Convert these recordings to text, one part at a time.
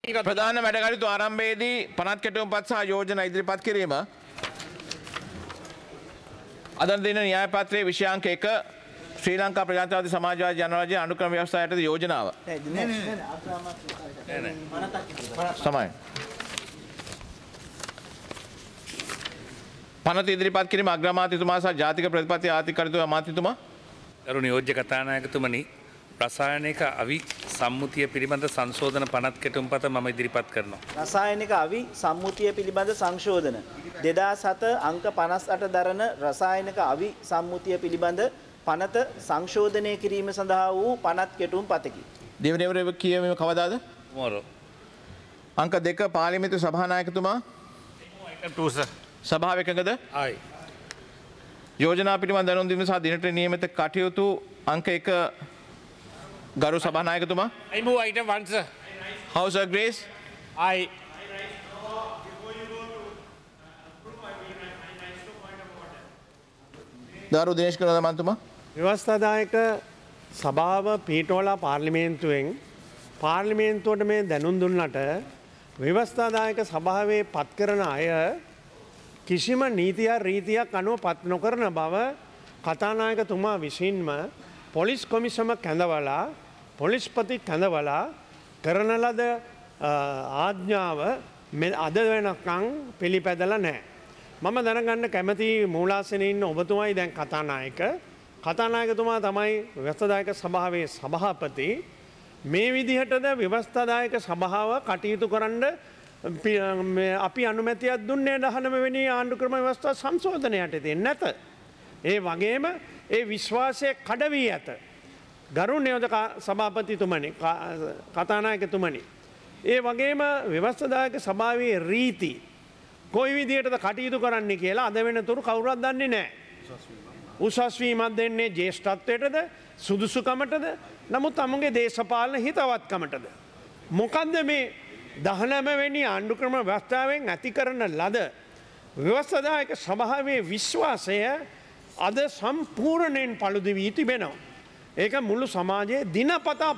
ප්‍රධාන වැඩකටයුතු ආරම්භයේදී පනත් කෙටුම්පත් සහ යෝජනා ඉදිරිපත් කිරීම අද දින න්‍යාය පත්‍රයේ විෂයාංක 1 ශ්‍රී ලංකා ප්‍රජාතන්ත්‍රවාදී සමාජවාදී ජනරාජ්‍ය අනුක්‍රම ව්‍යවස්ථා යටතේ යෝජනාව තමයි පනත ඉදිරිපත් කිරීම අග්‍රාමාත්‍යතුමා සහ ජාතික ප්‍රතිපත්ති ආර්ථික කටයුතු අමාත්‍යතුමා ගරු නියෝජ්‍ය කතානායකතුමනි රසායනික අවි සම්මුතිය පිළිබඳ සංශෝධන පනත් කෙටුම්පත මම ඉදිරිපත් කරනවා. රසායනික අවි සම්මුතිය පිළිබඳ සංශෝධන 2007 අංක 58 දරන රසායනික අවි සම්මුතිය පිළිබඳ පනත සංශෝධනය කිරීම සඳහා වූ පනත් කෙටුම්පතකි. දෙවනවර කියවීම කවදාද? මොරෝ. අංක 2 පාර්ලිමේන්තු සභානායකතුමා සභාව එකඟද? ආයි. යෝජනා පිළිබඳ දැනුම් දීම සහ දිනට නියමිත කටයුතු අංක 1 ගරු සභානායකතුමා. I move item 1, sir. House agrees. I. දරු දිනේෂ් කරනමන්තුමා. ව්‍යවස්ථාදායක සභාව පීටෝලා පාර්ලිමේන්තුවට මේ දැනුම් දුන්නට ව්‍යවස්ථාදායක සභාවේ පත් කරන අය කිසිම නීතියක් රීතියක් අනුව පත් නොකරන බව කතානායකතුමා විසින්ම පොලිස් කොමිසම කැඳවලා පොලිස්පති කැඳවලා කරන ලද ආඥාව අද වෙනකං පිළිපැදලා නැහැ. මම දැනගන්න කැමති මූලාසනයේ ඉන්න ඔබතුමායි දැන් කතානායකතුමා තමයි ව්‍යවස්ථාදායක සභාවේ සභාපති. මේ විදිහටද ව්‍යවස්ථාදායක සභාව කටයුතු කරන්න අපි අනුමැතියක් දුන්නේ 19 වෙනි ආණ්ඩුක්‍රම ව්‍යවස්ථා සංශෝධනයට දෙන්නේ නැත. ඒ වගේම ඒ විශ්වාසය කඩ වී ඇත. ගරු නියෝජක සභාපතිතුමනි කතානායකතුමනි. ඒ වගේම ව්‍යවස්ථාදායක සභාවේ රීති කොයි විදිහටද කටයුතු කරන්න කියලා අද වෙනතුරු කවුරුත් දන්නේ නැහැ. උසස් වීමක් දෙන්නේ ජ්‍යෙෂ්ඨත්වයටද සුදුසුකමටද නමුත් අමුගේ දේශපාලන හිතවත්කමටද. මොකද්ද මේ 19 වෙනි ආණ්ඩුක්‍රම ව්‍යවස්ථාවෙන් ඇති කරන ලද ව්‍යවස්ථාදායක සභාවේ විශ්වාසය අද සම්පූර්ණයෙන් පළුදු වී තිබෙනවා. ඒක මුළු සමාජයේ දිනපතා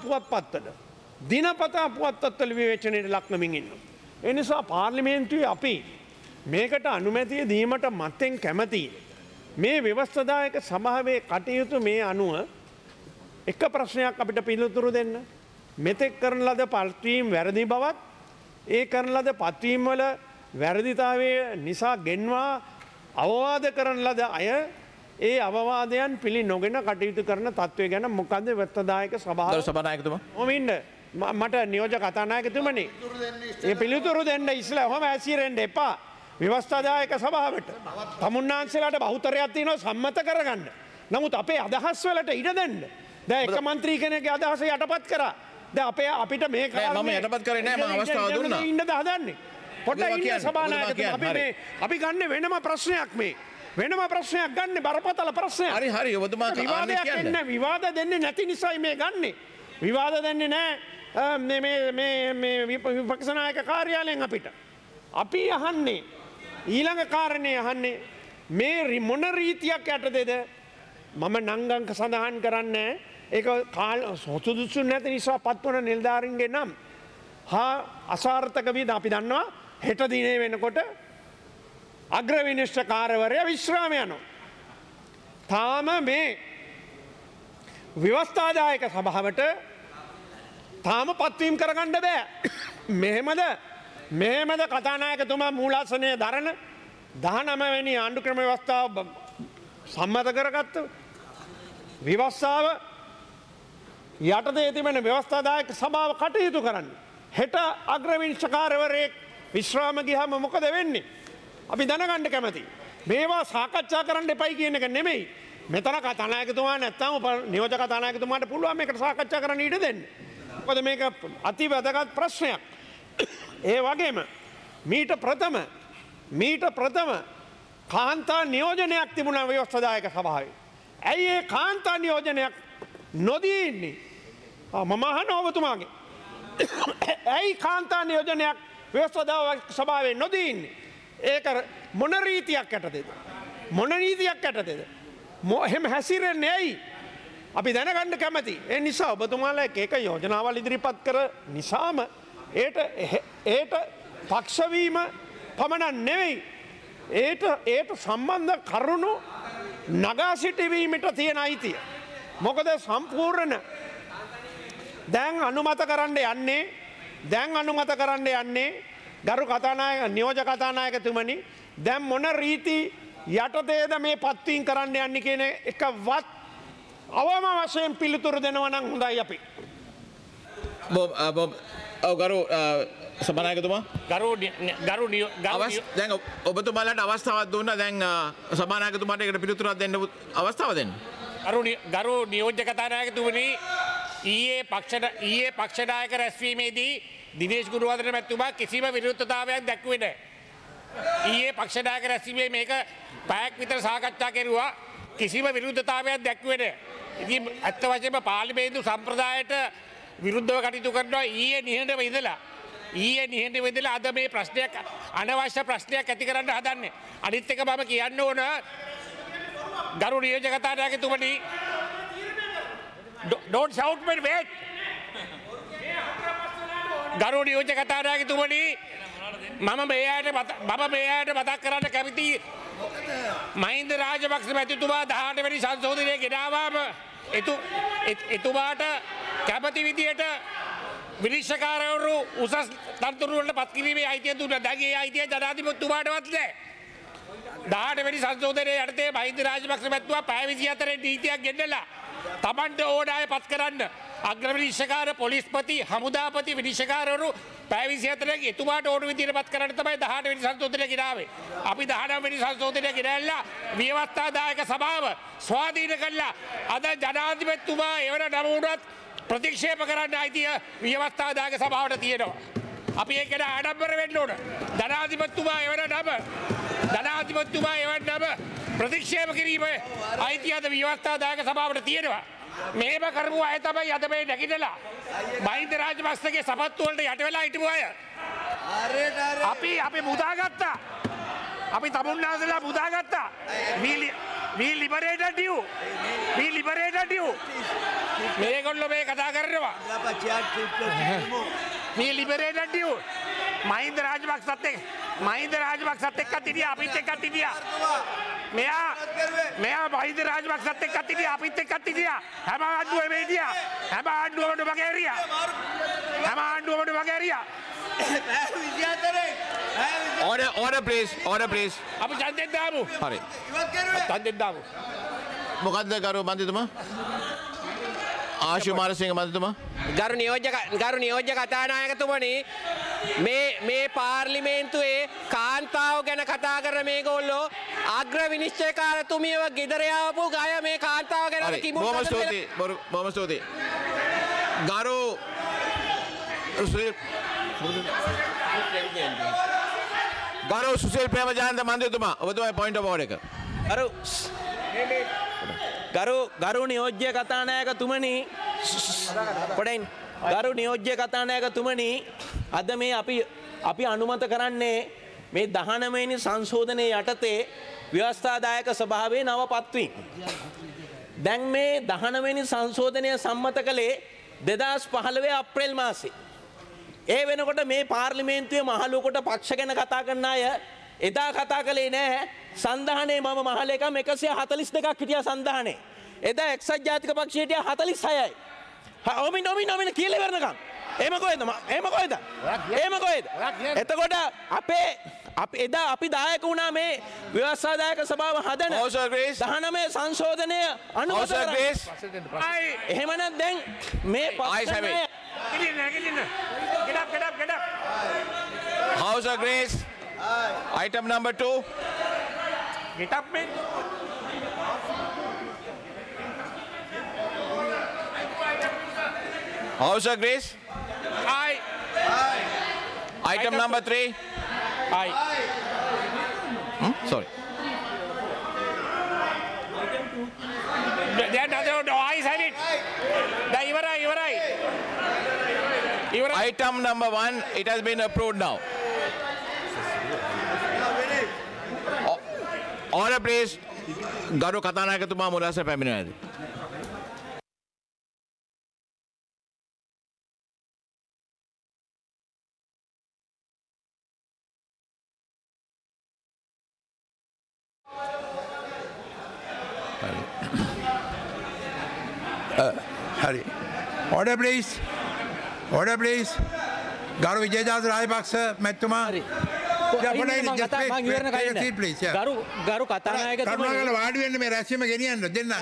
පුවත්පත්වල විවේචනයට ලක්වමින් ඉන්නවා. ඒ නිසා පාර්ලිමේන්තුවේ අපි මේකට අනුමැතිය දීමට මත්තෙන් කැමතියි. මේ ව්‍යවස්ථාදායක සභාවේ කටයුතු මේ අනුව එක ප්‍රශ්නයක් අපිට පිළිතුරු දෙන්න. මෙතෙක් කරන ලද පත්වීම් වැරදි බවත් ඒ කරන ලද පත්වීම් වල වැරදිතාවය නිසා ගෙන්වා අවවාද කරන ලද අය ඒ අවවාදයන් පිළි නොගෙන කටයුතු කරන තත්ත්වය ගැන මොකද්ද ව්‍යවස්ථාදායක සභානායකතුමා. ඔමින්ද මට නියෝජක කතානායකතුමනි ඒ පිළිතුරු දෙන්න ඉස්සෙල්ලා ඔහම ඇසිරෙන්න එපා. ව්‍යවස්ථාදායක සභාවට තමුන්නාන්සේලාට බහුතරයක් තියෙනවා සම්මත කරගන්න. නමුත් අපේ අදහස් වලට ඉඩ දෙන්න. දැන් එක മന്ത്രി කෙනෙක්ගේ අදහස යටපත් කරා. දැන් අපිට මේක මම යටපත් කරේ නෑ මම අවස්ථාව දුන්නා. ඉන්නද හදන්නේ. පොඩ්ඩක් ඉන්න සභානායකතුමා අපි ගන්න වෙනම ප්‍රශ්නයක් මේ. වෙනම ප්‍රශ්නයක් ගන්න බරපතල ප්‍රශ්නයක්. හරි ඔබතුමා කියන්නේ විවාද දෙන්නේ නැති නිසායි මේ ගන්නෙ. විවාද දෙන්නේ නැහැ මේ විපක්ෂ නායක කාර්යාලයෙන් අපිට. අපි අහන්නේ ඊළඟ කාරණේ අහන්නේ මේ මොන රීතියක් යටතේද මම නංගංක සඳහන් කරන්නේ ඒක සුදුසු නැති නිසා පත්වන නිලධාරීන්ගේ නම් හා අසාර්ථක වීද අපි දන්නවා හෙට දිනේ වෙනකොට අග්‍ර විනිශ්චයකාරවරයා විශ්‍රාම යනවා. තාම මේ ව්‍යවස්ථාදායක සභාවට තාම පත්වීම් කරගන්න බෑ. මෙහෙමද කතානායකතුමා මූලාසනයේ දරන 19 වෙනි ආණ්ඩුක්‍රම ව්‍යවස්ථාව සම්මත කරගත්ත විවස්ථාව යටතේ තිබෙන ව්‍යවස්ථාදායක සභාව කටයුතු කරන්න. හෙට අග්‍ර විනිශ්චයකාරවරයෙක් විශ්‍රාම ගියාම මොකද වෙන්නේ? අපි දැනගන්න කැමති. මේවා සාකච්ඡා කරන්න එපයි කියන එක නෙමෙයි. මෙතන කතානායකතුමා නැත්තම් නියෝජක කතානායකතුමාට පුළුවන් මේකට සාකච්ඡා කරන්න ඉඩ දෙන්න. මොකද මේක අති වැදගත් ප්‍රශ්නයක්. ඒ වගේම මීට ප්‍රථම කාන්තා නියෝජනයක් තිබුණා ව්‍යවස්ථාදායක සභාවේ. ඇයි ඒ කාන්තා නියෝජනයක් නොදී ඉන්නේ? මම අහනවා ඔබතුමාගේ. ඇයි කාන්තා නියෝජනයක් ව්‍යවස්ථාදායක සභාවේ නොදී ඉන්නේ? ඒක මොන රීතියක් යටතේද? මොන නීතියක් යටතේද? එහෙම හැසිරෙන්නේ ඇයි? අපි දැනගන්න කැමති. ඒ නිසා ඔබතුමාලා එක යෝජනාවල් ඉදිරිපත් කර නිසාම ඒට පක්ෂවීම පමණක් නෙවෙයි. ඒට සම්බන්ධ කරුණු නගා සිටිවීමට තියෙන අයිතිය. මොකද සම්පූර්ණ දැන් අනුමත කරන්න යන්නේ ගරු කතානායක නියෝජ කතානායකතුමනි දැන් මොන රීති යටතේද මේ පත්වීම් කරන්න යන්නේ කියන එක වත් අවම වශයෙන් පිළිතුරු දෙනවා නම් හොඳයි අපි. ගරු සභානායකතුමා දැන් ඔබතුමාලට අවස්ථාවක් දුන්නා දැන් සභානායකතුමාට ඒකට පිළිතුරක් දෙන්න අවස්ථාව දෙන්න. ගරු නියෝජ්‍ය කතානායකතුමනි ඊයේ පක්ෂනායක රැස්වීමේදී දිනේශ් ගුරුවර්ධන මැතිතුමා කිසිම විරුද්ධතාවයක් දැක්වුවේ නැහැ. ඊයේ පක්ෂනායක රැස්වීමේ මේක පැයක් විතර සාකච්ඡා කෙරුවා කිසිම විරුද්ධතාවයක් දැක්වුවේ නැහැ. ඉතින් ඇත්ත වශයෙන්ම පාර්ලිමේන්තු සම්ප්‍රදායට විරුද්ධව කටයුතු කරනවා ඊයේ නිහඬව ඉඳලා අද මේ ප්‍රශ්නයක් අනවශ්‍ය ප්‍රශ්නයක් ඇති කරන්න හදන්නේ. අනිත් එක මම කියන්න ඕන ගරු නියෝජ්‍ය කතානායකතුමනි don't shout me wait. ගරු නියෝජ්‍ය කතානායකතුමනි මම මේ අයට මතක් කරන්න කැමති මහින්ද රාජපක්ෂ මැතිතුමා 18 වෙනි සංශෝධනය ගෙනාවාම එතුමාට කැමති විදියට විනිශ්චයකාරවරු උසස් තනතුරු වලට පත් කිරීමේ අයිතිය දුන්නා. දැන් ඒ අයිතිය ජනාධිපතිතුමාටවත් නැහැ. 18 වෙනි සංශෝධනයේ යටතේ මහින්ද රාජපක්ෂ මැතිතුමා පැය 24 නීතියක් ගෙන්නලා තමන්ට ඕන අය පත් කරන්න අග්‍ර විනිශ්චයකාර පොලිස්පති හමුදාපති විනිශ්චයකාරවරු පැය 24 එතුමාට ඕන විදියට පත් කරන්න තමයි 18 වෙනි සංශෝධනය ගෙනාවේ. අපි 19 වෙනි සංශෝධනය ගෙනල්ලා ව්‍යවස්ථාදායක සභාව ස්වාධීන කළා. අද ජනාධිපතිතුමා එවන නම උනත් ප්‍රතික්ෂේප කරන්න අයිතිය ව්‍යවස්ථාදායක සභාවට තියෙනවා. අපි ඒක ගැන ආඩම්බර වෙන්න ඕන. ජනාධිපතිතුමා එවන නම ප්‍රතික්ෂේප කිරීම අයිතිය අද ව්‍යවස්ථාදායක සභාවට තියෙනවා. මේම කරපු අය තමයි අද මේ නැගිටලා මහින්ද රාජපක්ෂගේ සපත්තු වලට යට වෙලා හිටපු අය. අපි මුදාගත්තා. අපි තමුන්නාසලා මුදාගත්තා. we liberated you. මේගොල්ලෝ මේ කතා කරනවා. we liberated you. මහින්ද රාජපක්ෂත් එක්කත් හිටියා අපිත් එක්කත් හිටියා. මෙයා මහින්ද රාජපක්ෂත් එක්කත් හිටියා අපිත් එක්කත් හිටියා. හැම ආණ්ඩුවෙම හිටියා. හැම ආණ්ඩුවකටම වගේරියා. Order please. අපි ඡන්දෙන් දාමු. හරි. ඡන්දෙන් දාමු. මොකද්ද ගරු මන්ත්‍රීතුමා? ආශු මාරසිංහ මන්ත්‍රීතුමා. ගරු නියෝජ්‍ය කතානායකතුමනි මේ පාර්ලිමේන්තුවේ කාන්තාව ගැන කතා කරන මේගොල්ලෝ අග්‍ර විනිශ්චයකාරතුමියව ගෙදර යවපු ගය මේ කාන්තාව ගැන බොහොම ස්තුතියි. ගරු සුසිල් ප්‍රේමජානන්ත මන්ත්‍රීතුමා ඔබතුමාගේ පොයින්ට් ඔෆ් ඕඩර් එක. ගරු නියෝජ්‍ය කතානායකතුමනි ගරු නියෝජ්‍ය කතානායකතුමනි අද මේ අපි අනුමත කරන්නේ මේ 19 වෙනි සංශෝධනයේ යටතේ ව්‍යවස්ථාදායක සභාවේ නව පත්වීම්. දැන් මේ 19 වෙනි සංශෝධනය සම්මත කළේ 2015 අප්‍රේල් මාසේ. ඒ වෙනකොට මේ පාර්ලිමේන්තුවේ මහලුවකට පක්ෂ ගැන කතා කරන අය එදා කතා කළේ නෑ සන්ධානයේ මම මහලේකම් 142ක් හිටියා සන්ධානයේ. එදා එක්සත් ජාතික පක්ෂය හිටියා 46යි. ඔමින කියලා ඉවරනකම්. එහෙම කොහෙද? එතකොට එදා අපි දායක වුණා මේ ව්‍යවස්ථාදායක සභාව හදන 19 සංශෝධනය අනුමත කරන්න. එහෙමනම් දැන් මේ Get up. House of Grace. Item number 2. Get up, man. House of Grace. Aye. Item number 3. Aye. Sorry. No, ayes have it. ඉවරයි. Item number 1, it has been approved now. Order please. ගරු කතානායකතුමා මුලස පැමිණෙනවා. හරි. Order please. Order please. ගරු විජේදාස රාජපක්ෂ මැතිතුමා. ගරු කතානායකතුමනි වාඩි වෙන්න මේ රැස්වීම ගෙනියන්න දෙන්න.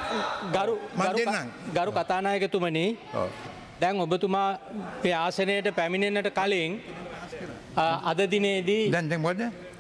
ගරු කතානායකතුමනි දැන් ඔබතුමා මේ ආසනයට පැමිණෙන්නට කලින් අද දිනේදී දැන් මොකද?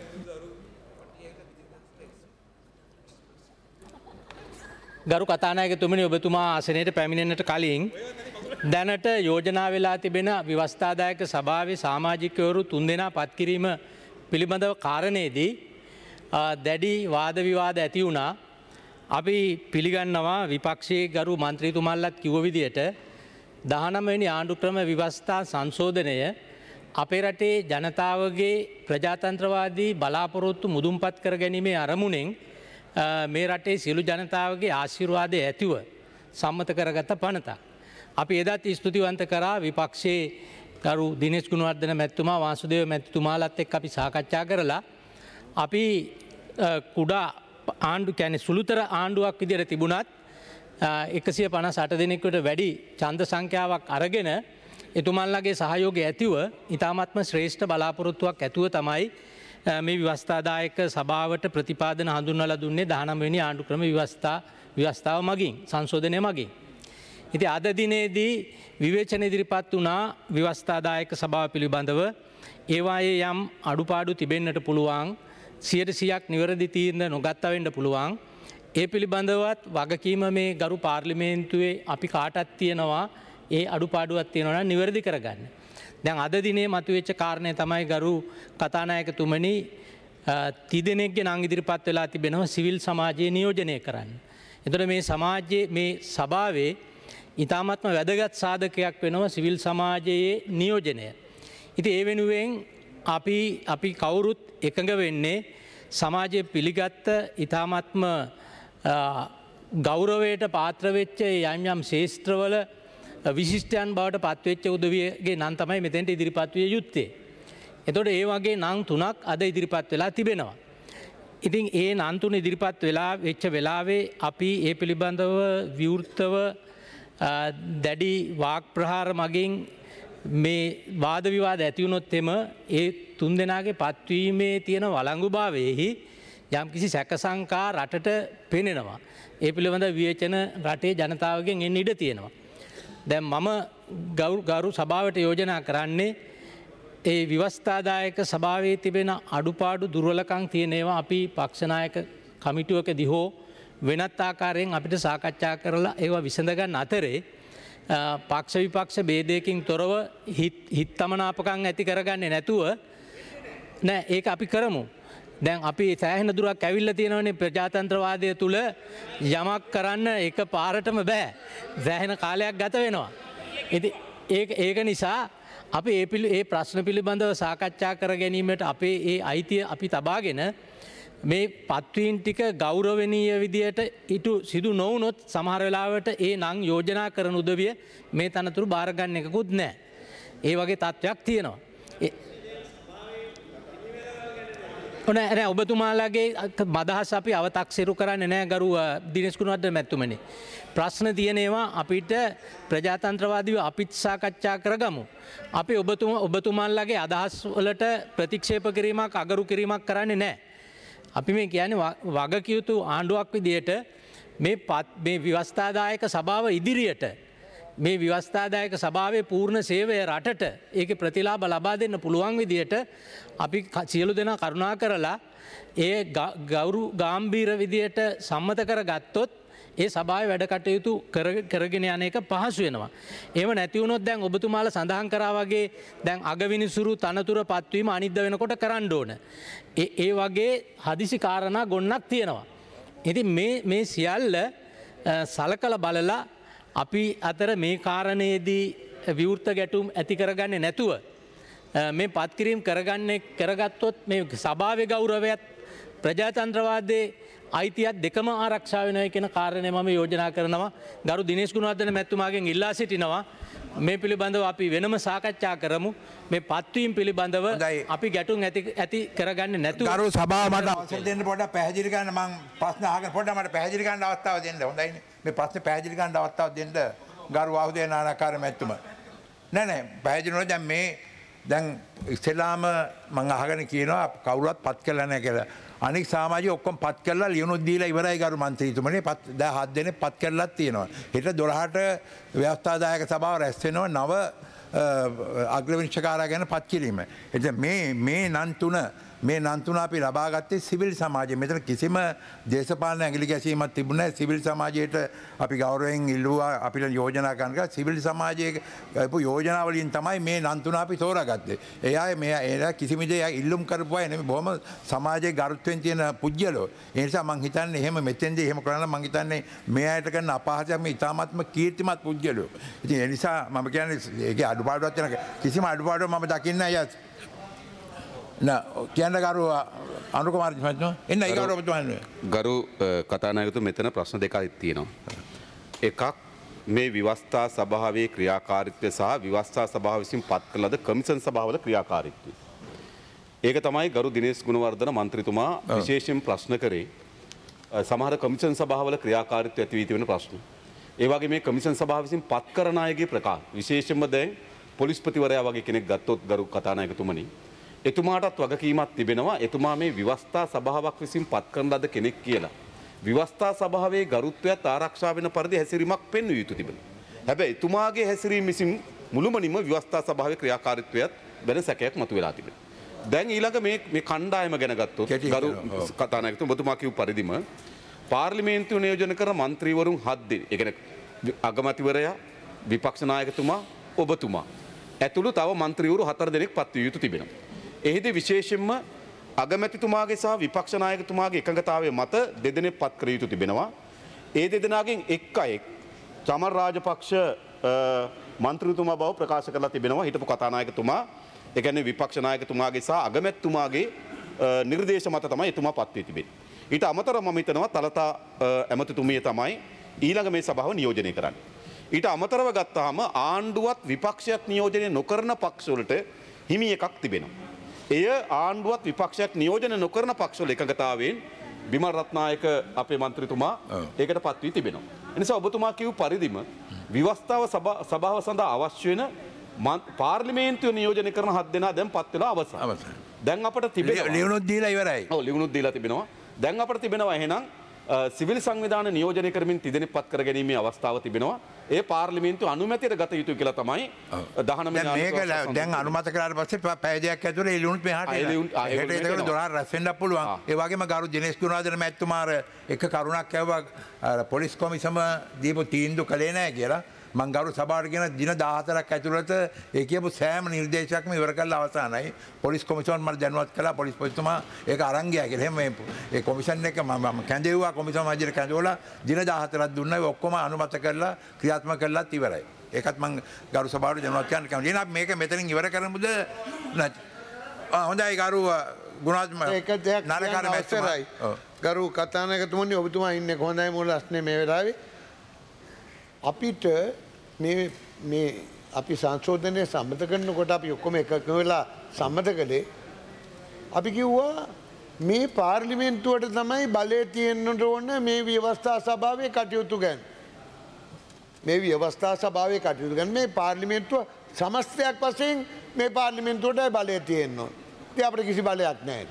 ගරු කතානායකතුමනි ඔබතුමා ආසනයට පැමිණෙන්නට කලින් දැනට යෝජනා වෙලා තිබෙන ව්‍යවස්ථාදායක සභාවේ සමාජිකවරු 3 දෙනා පත්කිරීම පිළිබඳව කාරණේදී දැඩි වාද විවාද ඇති වුණා. අපි පිළිගන්නවා විපක්ෂයේ ගරු මන්ත්‍රීතුමල්ලත් කිව්ව විදියට 19 වෙනි ආණ්ඩුක්‍රම ව්‍යවස්ථා සංශෝධනය අපේ රටේ ජනතාවගේ ප්‍රජාතන්ත්‍රවාදී බලාපොරොත්තු මුදුන්පත් කර ගැනීමේ අරමුණෙන් මේ රටේ සියලු ජනතාවගේ ආශිර්වාදය ඇතිව සම්මත කරගත පනතක්. අපි එදත් ස්තුතිවන්ත කරා විපක්ෂයේ ගරු දිනේෂ් ගුණවර්ධන මැතිතුමා වාසුදේව මැතිතුමාලත් එක්ක අපි සාකච්ඡා කරලා අපි කුඩා ආණ්ඩු කියන්නේ සුළුතර ආණ්ඩුවක් විදිහට තිබුණත් 158 දෙනෙකුට වැඩි ඡන්ද සංඛ්‍යාවක් අරගෙන එතුමන්ලගේ සහයෝගය ඇතිව ඉතාමත්ම ශ්‍රේෂ්ඨ බලාපොරොත්තුවක් ඇතුව තමයි මේ ව්‍යවස්ථාදායක සභාවට ප්‍රතිපාදන හඳුන්වලා දුන්නේ 19 වෙනි ආණ්ඩුක්‍රම ව්‍යවස්ථාව මගින් සංශෝධනය මගින්. ඉතින් අද දිනේදී විවේචන ඉදිරිපත් වුණා ව්‍යවස්ථාදායක සභාව පිළිබඳව ඒවායේ යම් අඩුපාඩු තිබෙන්නට පුළුවන් 100%ක් නිවැරදි තීරණ නොගත්තා වෙන්න පුළුවන්. ඒ පිළිබඳවත් වගකීම මේ ගරු පාර්ලිමේන්තුවේ අපි කාටත් තියෙනවා ඒ අඩුපාඩුවක් තියෙනවා නම් නිවැරදි කරගන්න. දැන් අද දිනේ මතුවෙච්ච කාරණය තමයි ගරු කතානායකතුමනි තිදෙනෙක්ගේ නම් ඉදිරිපත් වෙලා තිබෙනවා සිවිල් සමාජයේ නියෝජනය කරන්න. එතකොට මේ සමාජයේ මේ සභාවේ ඉතාමත්ම වැදගත් සාධකයක් වෙනවා සිවිල් සමාජයේ නියෝජනය. ඉතින් ඒ වෙනුවෙන් අපි කවුරුත් එකඟ වෙන්නේ සමාජයේ පිළිගත්ත ඉතාමත්ම ගෞරවයට පාත්‍ර වෙච්ච යම් ශේෂ්ත්‍රවල විශිෂ්ටයන් බවට පත්වෙච්ච උදවියගේ නම් තමයි මෙතෙන්ට ඉදිරිපත් විය යුත්තේ. එතකොට ඒ වගේ නම් 3ක් අද ඉදිරිපත් වෙලා තිබෙනවා. ඉතින් ඒ නම් 3 ඉදිරිපත් වෙලා වෙච්ච වෙලාවේ අපි ඒ පිළිබඳව විවෘතව දැඩි වාක් ප්‍රහාර මගින් මේ වාද විවාද ඇති වුණොත් එම ඒ 3 දෙනාගේ පත්වීමේ තියෙන වළංගුභාවයේහි යම්කිසි සැකසංකා රටට පෙනෙනවා. ඒ පිළිබඳ විවේචන රටේ ජනතාවගෙන් එන්න ඉඩ තියෙනවා. දැන් මම ගරු සභාවට යෝජනා කරන්නේ ඒ ව්‍යවස්ථාදායක සභාවේ තිබෙන අඩුපාඩු දුර්වලකම් තියෙනවා අපි පක්ෂනායක කමිටුවකදී හෝ වෙනත් ආකාරයෙන් අපිට සාකච්ඡා කරලා ඒවා විසඳ ගන්න අතරේ පක්ෂ විපක්ෂ ભેදයකින් තොරව හිතමනාපකම් ඇති කරගන්නේ නැතුව නෑ ඒක අපි කරමු. දැන් අපි සෑහෙන දුරක් ඇවිල්ලා තියෙනවනේ ප්‍රජාතන්ත්‍රවාදය තුල යමක් කරන්න එක පාරටම බෑ. සෑහෙන කාලයක් ගත වෙනවා. ඉතින් ඒක නිසා අපි ඒ ප්‍රශ්න පිළිබඳව සාකච්ඡා කර ගැනීමට අපේ ඒ අයිතිය අපි තබාගෙන මේ පත්වීම් ටික ගෞරවණීය විදියට ඊට සිදු නොවුනොත් සමහර වෙලාවට ඒ නම් යෝජනා කරන උදවිය මේ තනතුරු බාර ගන්න එකකුත් නැහැ. ඒ වගේ තත්ත්වයක් තියෙනවා. නෑ ඔබතුමාලාගේ මදහස් අපි අවතක්සේරු කරන්නේ නෑ ගරු දිනේෂ් ගුණවර්ධන මැතිතුමනි. ප්‍රශ්න තියෙනවා අපිට ප්‍රජාතන්ත්‍රවාදීව අපිත් සාකච්ඡා කරගමු. අපි ඔබතුමාලාගේ අදහස් වලට ප්‍රතික්ෂේප කිරීමක් අගරු කිරීමක් කරන්නේ නෑ. අපි මේ කියන්නේ වගකියුතු ආණ්ඩුවක් විදියට මේ ව්‍යවස්ථාදායක සභාව ඉදිරියට මේ ව්‍යවස්ථාදායක සභාවේ පූර්ණ සේවය රටට ඒකේ ප්‍රතිලාභ ලබා දෙන්න පුළුවන් විදියට අපි සියලු දෙනා කරුණා කරලා ඒ ගාම්භීර විදියට සම්මත කරගත්තොත් ඒ සභාවේ වැඩ කටයුතු කරගෙන යන එක පහසු වෙනවා. එහෙම නැති වුණොත් දැන් ඔබතුමාලා සඳහන් කරා වගේ දැන් අගවිනිසුරු තනතුර පත්වීම අනිද්ද වෙනකොට කරන්න ඕන. ඒ වගේ හදිසි කාරණා ගොන්නක් තියෙනවා. ඉතින් මේ සියල්ල සලකලා බලලා අපි අතර මේ කාරණයේදී විවෘත ගැටුම් ඇති කරගන්නේ නැතුව මේ පත්කිරීම කරගත්තොත් මේ සභාවේ ගෞරවයත් ප්‍රජාතන්ත්‍රවාදයේ අයිතියත් දෙකම ආරක්ෂා වෙනවා කියන කාරණය මම යෝජනා කරනවා. ගරු දිනේෂ් ගුණවර්ධන මැතිතුමාගෙන් ඉල්ලා සිටිනවා මේ පිළිබඳව අපි වෙනම සාකච්ඡා කරමු. මේ පත්වීම් පිළිබඳව හොඳයි. අපි ගැටුම් ඇති කරගන්න නැතුව ගරු සභාව මට අවසර දෙන්න පොඩ්ඩක් පැහැදිලි කරන්න මම ප්‍රශ්න අහගෙන පොඩ්ඩක් මට පැහැදිලි කරන්න අවස්ථාව දෙන්න. හොඳයිනේ. මේ ප්‍රශ්නේ පැහැදිලි කරන්න අවස්ථාව දෙන්න ගරු වාසුදේව නානාකාර මැතිතුමා. නෑ පැහැදිලි නෝ දැන් ඉස්සෙල්ලාම මම අහගෙන කියනවා කවුරුවත් පත් කළා නැහැ කියලා. අනික සමාජය ඔක්කොම පත් කරලා ලියුණුත් දීලා ඉවරයි ගරු මන්ත්‍රීතුමනි. දැන් 7 දෙනෙක් පත් කරලාත් තියෙනවා. හෙට 12ට ව්‍යවස්ථාදායක සභාව රැස් වෙනවා නව අග්‍රවිනිශ්චයකාරයා ගැන පත් කිරීම. එතන මේ නම් තුන අපි ලබා ගත්තේ සිවිල් සමාජය. මෙතන කිසිම දේශපාලන ඇඟිලි ගැසීමක් තිබුණේ නැහැ. සිවිල් සමාජයට අපි ගෞරවයෙන් ඉල්ලුවා අපිට යෝජනා කරනවා. සිවිල් සමාජයේ යෝජනා වලින් තමයි මේ නම් තුන අපි තෝරාගත්තේ. එයා කිසිම දෙයක් ඉල්ලුම් කරපු අය නෙමෙයි. බොහොම සමාජයේ ගරුත්වයෙන් තියෙන පුජ්‍යලෝ. ඒ නිසා මම හිතන්නේ එහෙම මෙතෙන්දී එහෙම කරන්න මම හිතන්නේ මේ අයට කරන අපහාසයක් මේ ඉතාමත්ම කීර්තිමත් පුජ්‍යලෝ. ඉතින් ඒ නිසා මම කියන්නේ ඒකේ අඩුපාඩුවක් තියෙන කිසිම අඩුපාඩුවක් මම දකින්නේ නැහැ. කියන්න ගරු අනුකුමාර මහත්මයා එන්න ඒ ගරු ඔබතුමානේ ගරු කතානායකතුමා මෙතන ප්‍රශ්න දෙකක් තියෙනවා. එකක් මේ විවස්ථා සභාවේ ක්‍රියාකාරීත්වය සහ විවස්ථා සභාව විසින් පත් කළ ලද කමිෂන් සභාවල ක්‍රියාකාරීත්වය. ඒක තමයි ගරු දිනේෂ් ගුණවර්ධන මන්ත්‍රීතුමා විශේෂයෙන් ප්‍රශ්න කරේ. සමහර කමිෂන් සභාවල ක්‍රියාකාරීත්වය ඇති වී තිබෙන ප්‍රශ්න. ඒ වගේ මේ කමිෂන් සභාව විසින් පත් කරන අයගේ ප්‍රකාශ විශේෂයෙන්ම දැන් පොලිස්පතිවරයා වගේ කෙනෙක් ගත්තොත් ගරු කතානායකතුමනි එතුමාටත් වගකීමක් තිබෙනවා. එතුමා මේ විවස්ථා සභාවක් විසින් පත් කරන ලද කෙනෙක් කියලා. විවස්ථා සභාවේ ගරුත්වයත් ආරක්ෂා වෙන පරිදි හැසිරීමක් පෙන්විය යුතු තිබෙනවා. හැබැයි එතුමාගේ හැසිරීම විසින් මුළුමනින්ම විවස්ථා සභාවේ ක්‍රියාකාරීත්වයත් වෙන සැකයක් මතුවලා තිබෙනවා. දැන් ඊළඟ මේ කණ්ඩායම ගැන ගත්තොත් ගරු කතානායකතුමා ඔබතුමා කියපු පරිදිම පාර්ලිමේන්තුව නියෝජනය කරන മന്ത്രിවරුන් 7 දෙනෙක්. ඒ කියන්නේ අගමැතිවරයා, විපක්ෂ නායකතුමා, ඔබතුමා ඇතුළු තව മന്ത്രിවරු 4 දෙනෙක් පත්විය යුතු තිබෙනවා. එහිදී විශේෂයෙන්ම අගමැතිතුමාගේ සහ විපක්ෂ නායකතුමාගේ එකඟතාවය මත දෙදෙනෙක් පත් කර යුතු තිබෙනවා. ඒ දෙදෙනාගෙන් එක් අයෙක් චමල් රාජපක්ෂ මන්ත්‍රීතුමා බව ප්‍රකාශ කරලා තිබෙනවා. හිටපු කතානායකතුමා ඒ කියන්නේ විපක්ෂ නායකතුමාගේ සහ අගමැතිතුමාගේ නිර්දේශ මත තමයි එතුමා පත් වී තිබෙන්නේ. ඊට අමතරව මම හිතනවා තලතා ඇමතිතුමිය තමයි ඊළඟ මේ සභාව නියෝජනය කරන්නේ. ඊට අමතරව ගත්තාම ආණ්ඩුවත් විපක්ෂයක් නියෝජනය නොකරන පක්ෂවලට හිමි එකක් තිබෙනවා. එය ආණ්ඩුවත් විපක්ෂයක් නියෝජන නොකරන පක්ෂවල එකඟතාවයෙන් බිමල් රත්නායක අපේ මන්ත්‍රීතුමා ඒකට පත් වී තිබෙනවා. එනිසා ඔබතුමා කියු පරිදිම විවස්ථාව සභාව සඳහා අවශ්‍ය වෙන පාර්ලිමේන්තුව නියෝජනය කරන 7 දෙනා දැන් පත් වෙලා අවසන්. දැන් අපට තිබෙනවා ලියුණුත් දීලා ඉවරයි. ඔව් ලියුණුත් දීලා තිබෙනවා. දැන් අපට තිබෙනවා එහෙනම් සිවිල් සංවිධාන නියෝජනය කරමින් තිදෙනෙක් පත් කර ගැනීමේ අවස්ථාව තිබෙනවා. ඒ පාර්ලිමේන්තුව අනුමැතියට ගත යුතුයි කියලා තමයි 19 මේක දැන් අනුමත කරාට පස්සේ පැය දෙකක් ඇතුළේ ඒ ලියුණුත් මෙහාට එනවා. ඒකට ඒක 12 රැස් වෙන්නත් පුළුවන්. ඒ වගේම ගරු දිනේෂ් ගුණවර්ධන මැතිතුමාර එක කරුණක් ඇහුවා පොලිස් කොමිසම දීපු තීන්දුව කළේ නැහැ කියලා. මං ගරු සභාවට කියන දින 14ක් ඇතුළත ඒ කියපු සෑම නිර්දේශයක්ම ඉවර කරලා අවසానයි. පොලිස් කොමිසම මට දැනුවත් කළා පොලිස්පතිතුමා ඒක අරන් ගියා කියලා. එහෙනම් මේ කොමිෂන් එක මම කැඳෙව්වා කොමිසම මැදිහට කැඳවලා දින 14ක් දුන්නා. ඒ ඔක්කොම අනුමත කරලා ක්‍රියාත්මක කළාත් ඉවරයි. ඒකත් මං ගරු සභාවට දැනුවත් කරන්න කැමතියි. එහෙනම් මේක මෙතනින් ඉවර කරමුද නැත්නම් හොඳයි ගරු ගුණාත්මක ඒක දෙයක් නාරකාර මැතිතුමා ගරු කතානායකතුමනි ඔබතුමා ඉන්නේ කොහොඳයි මූල ප්‍රශ්නේ මේ වෙලාවේ අපිට මේ අපි සංශෝධනය සම්මත කරනකොට අපි ඔක්කොම එකක වෙලා සම්මත කළේ අපි කිව්වා මේ පාර්ලිමේන්තුවට තමයි බලය තියෙන්නට ඕන මේ ව්‍යවස්ථා සභාවේ කටයුතු ගැන. මේ ව්‍යවස්ථා සභාවේ කටයුතු ගැන මේ පාර්ලිමේන්තුව සමස්තයක් වශයෙන් මේ පාර්ලිමේන්තුවට බලය තියෙන්න ඕන. ඉතින් අපිට කිසි බලයක් නැහැ.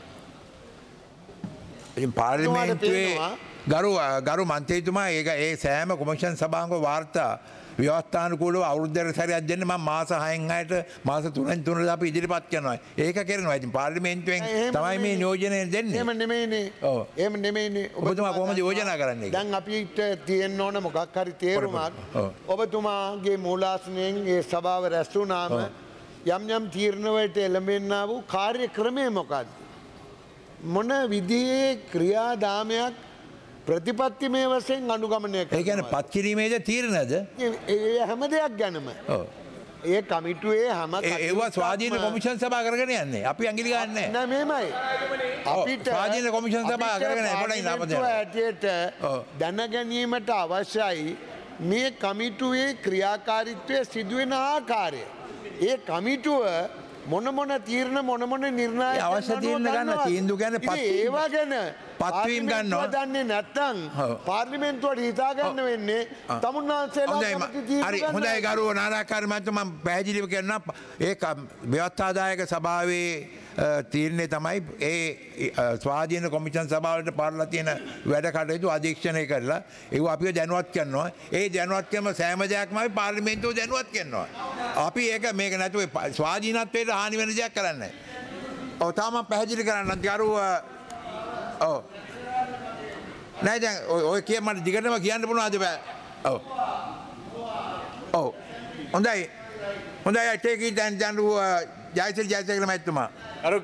ඉතින් පාර්ලිමේන්තුවේ ගරු මන්ත්‍රීතුමා ඒක ඒ සෑම කොමිෂන් සභාවක වාර්තා ව්‍යවස්ථානුකූලව අවුරුද්දකට සැරයක් දෙන්න මම මාස 6න් 6ට මාස 3න් 3ට අපි ඉදිරිපත් කරනවා. ඒක කරනවා. ඉතින් පාර්ලිමේන්තුවෙන් තමයි මේ නියෝජනය දෙන්නේ. එහෙම නෙමෙයිනේ. ඔව්. එහෙම නෙමෙයිනේ. ඔබතුමා කොහොමද යෝජනා කරන්නේ? දැන් අපිට තියෙන්න ඕන මොකක් හරි තේරුමක්. ඔබතුමාගේ මූලාසනයෙන් ඒ සභාව රැස් වුණාම යම් තීරණ වලට එළඹෙන්නා වූ කාර්යක්‍රමය මොකක්ද? මොන විදිහේ ක්‍රියාදාමයක් ප්‍රතිපත්තිමය වශයෙන් අනුගමනය කරනවා. ඒ කියන්නේ පත් කිරීමේද තීරණද? ඒ හැම දෙයක් ගැනම. ඔව්. ඒ කමිටුවේ හැම ඒවා ස්වාධීන කොමිෂන් සභා කරගෙන යන්නේ. අපි ඇඟිලි ගන්නෑ. නෑ මෙහෙමයි. අපිට ස්වාධීන කොමිෂන් සභා කරගෙන පොඩ්ඩක් ඉන්න අපද. ඇටියට දැන ගැනීමට අවශ්‍යයි මේ කමිටුවේ ක්‍රියාකාරීත්වය සිදුවෙන ආකාරය. ඒ කමිටුව මොනමොන තීරණ මොනමොන නිර්ණය අවශ්‍ය තීරණ ගන්න තීන්දුව ගැන ඒවා ගැන පත්වීම් ගන්නවා දන්නේ නැත්තම් පාර්ලිමේන්තුවට හිතාගන්න වෙන්නේ තමුන්නාන්සේලා හරි හොඳයි ගරු නානාකාරී මහත්මයා මම පැහැදිලිව කියන්නම් ඒක ව්‍යවස්ථාදායක සභාවේ තීරණය තමයි ඒ ස්වාධීන කොමිෂන් සභාවලට පාරලා තියෙන වැඩ කටයුතු අධීක්ෂණය කරලා ඒව අපිව දැනුවත් කරනවා. ඒ දැනුවත් කිරීම සෑම දෙයක්ම අපි පාර්ලිමේන්තුව දැනුවත් කරනවා. අපි ඒක මේක නැතුව ස්වාධීනත්වයට හානි වෙන දෙයක් කරන්නේ නැහැ. ඔව් තාම පැහැදිලි කරන්න ගරු ඔව් නෑ දැන් ඔය කිය මට දිගටම කියන්න පුළුවන්ද බෑ. ඔව් ඔව් හොඳයි හොඳයි I take it and then Jayasekara මහත්මයා අර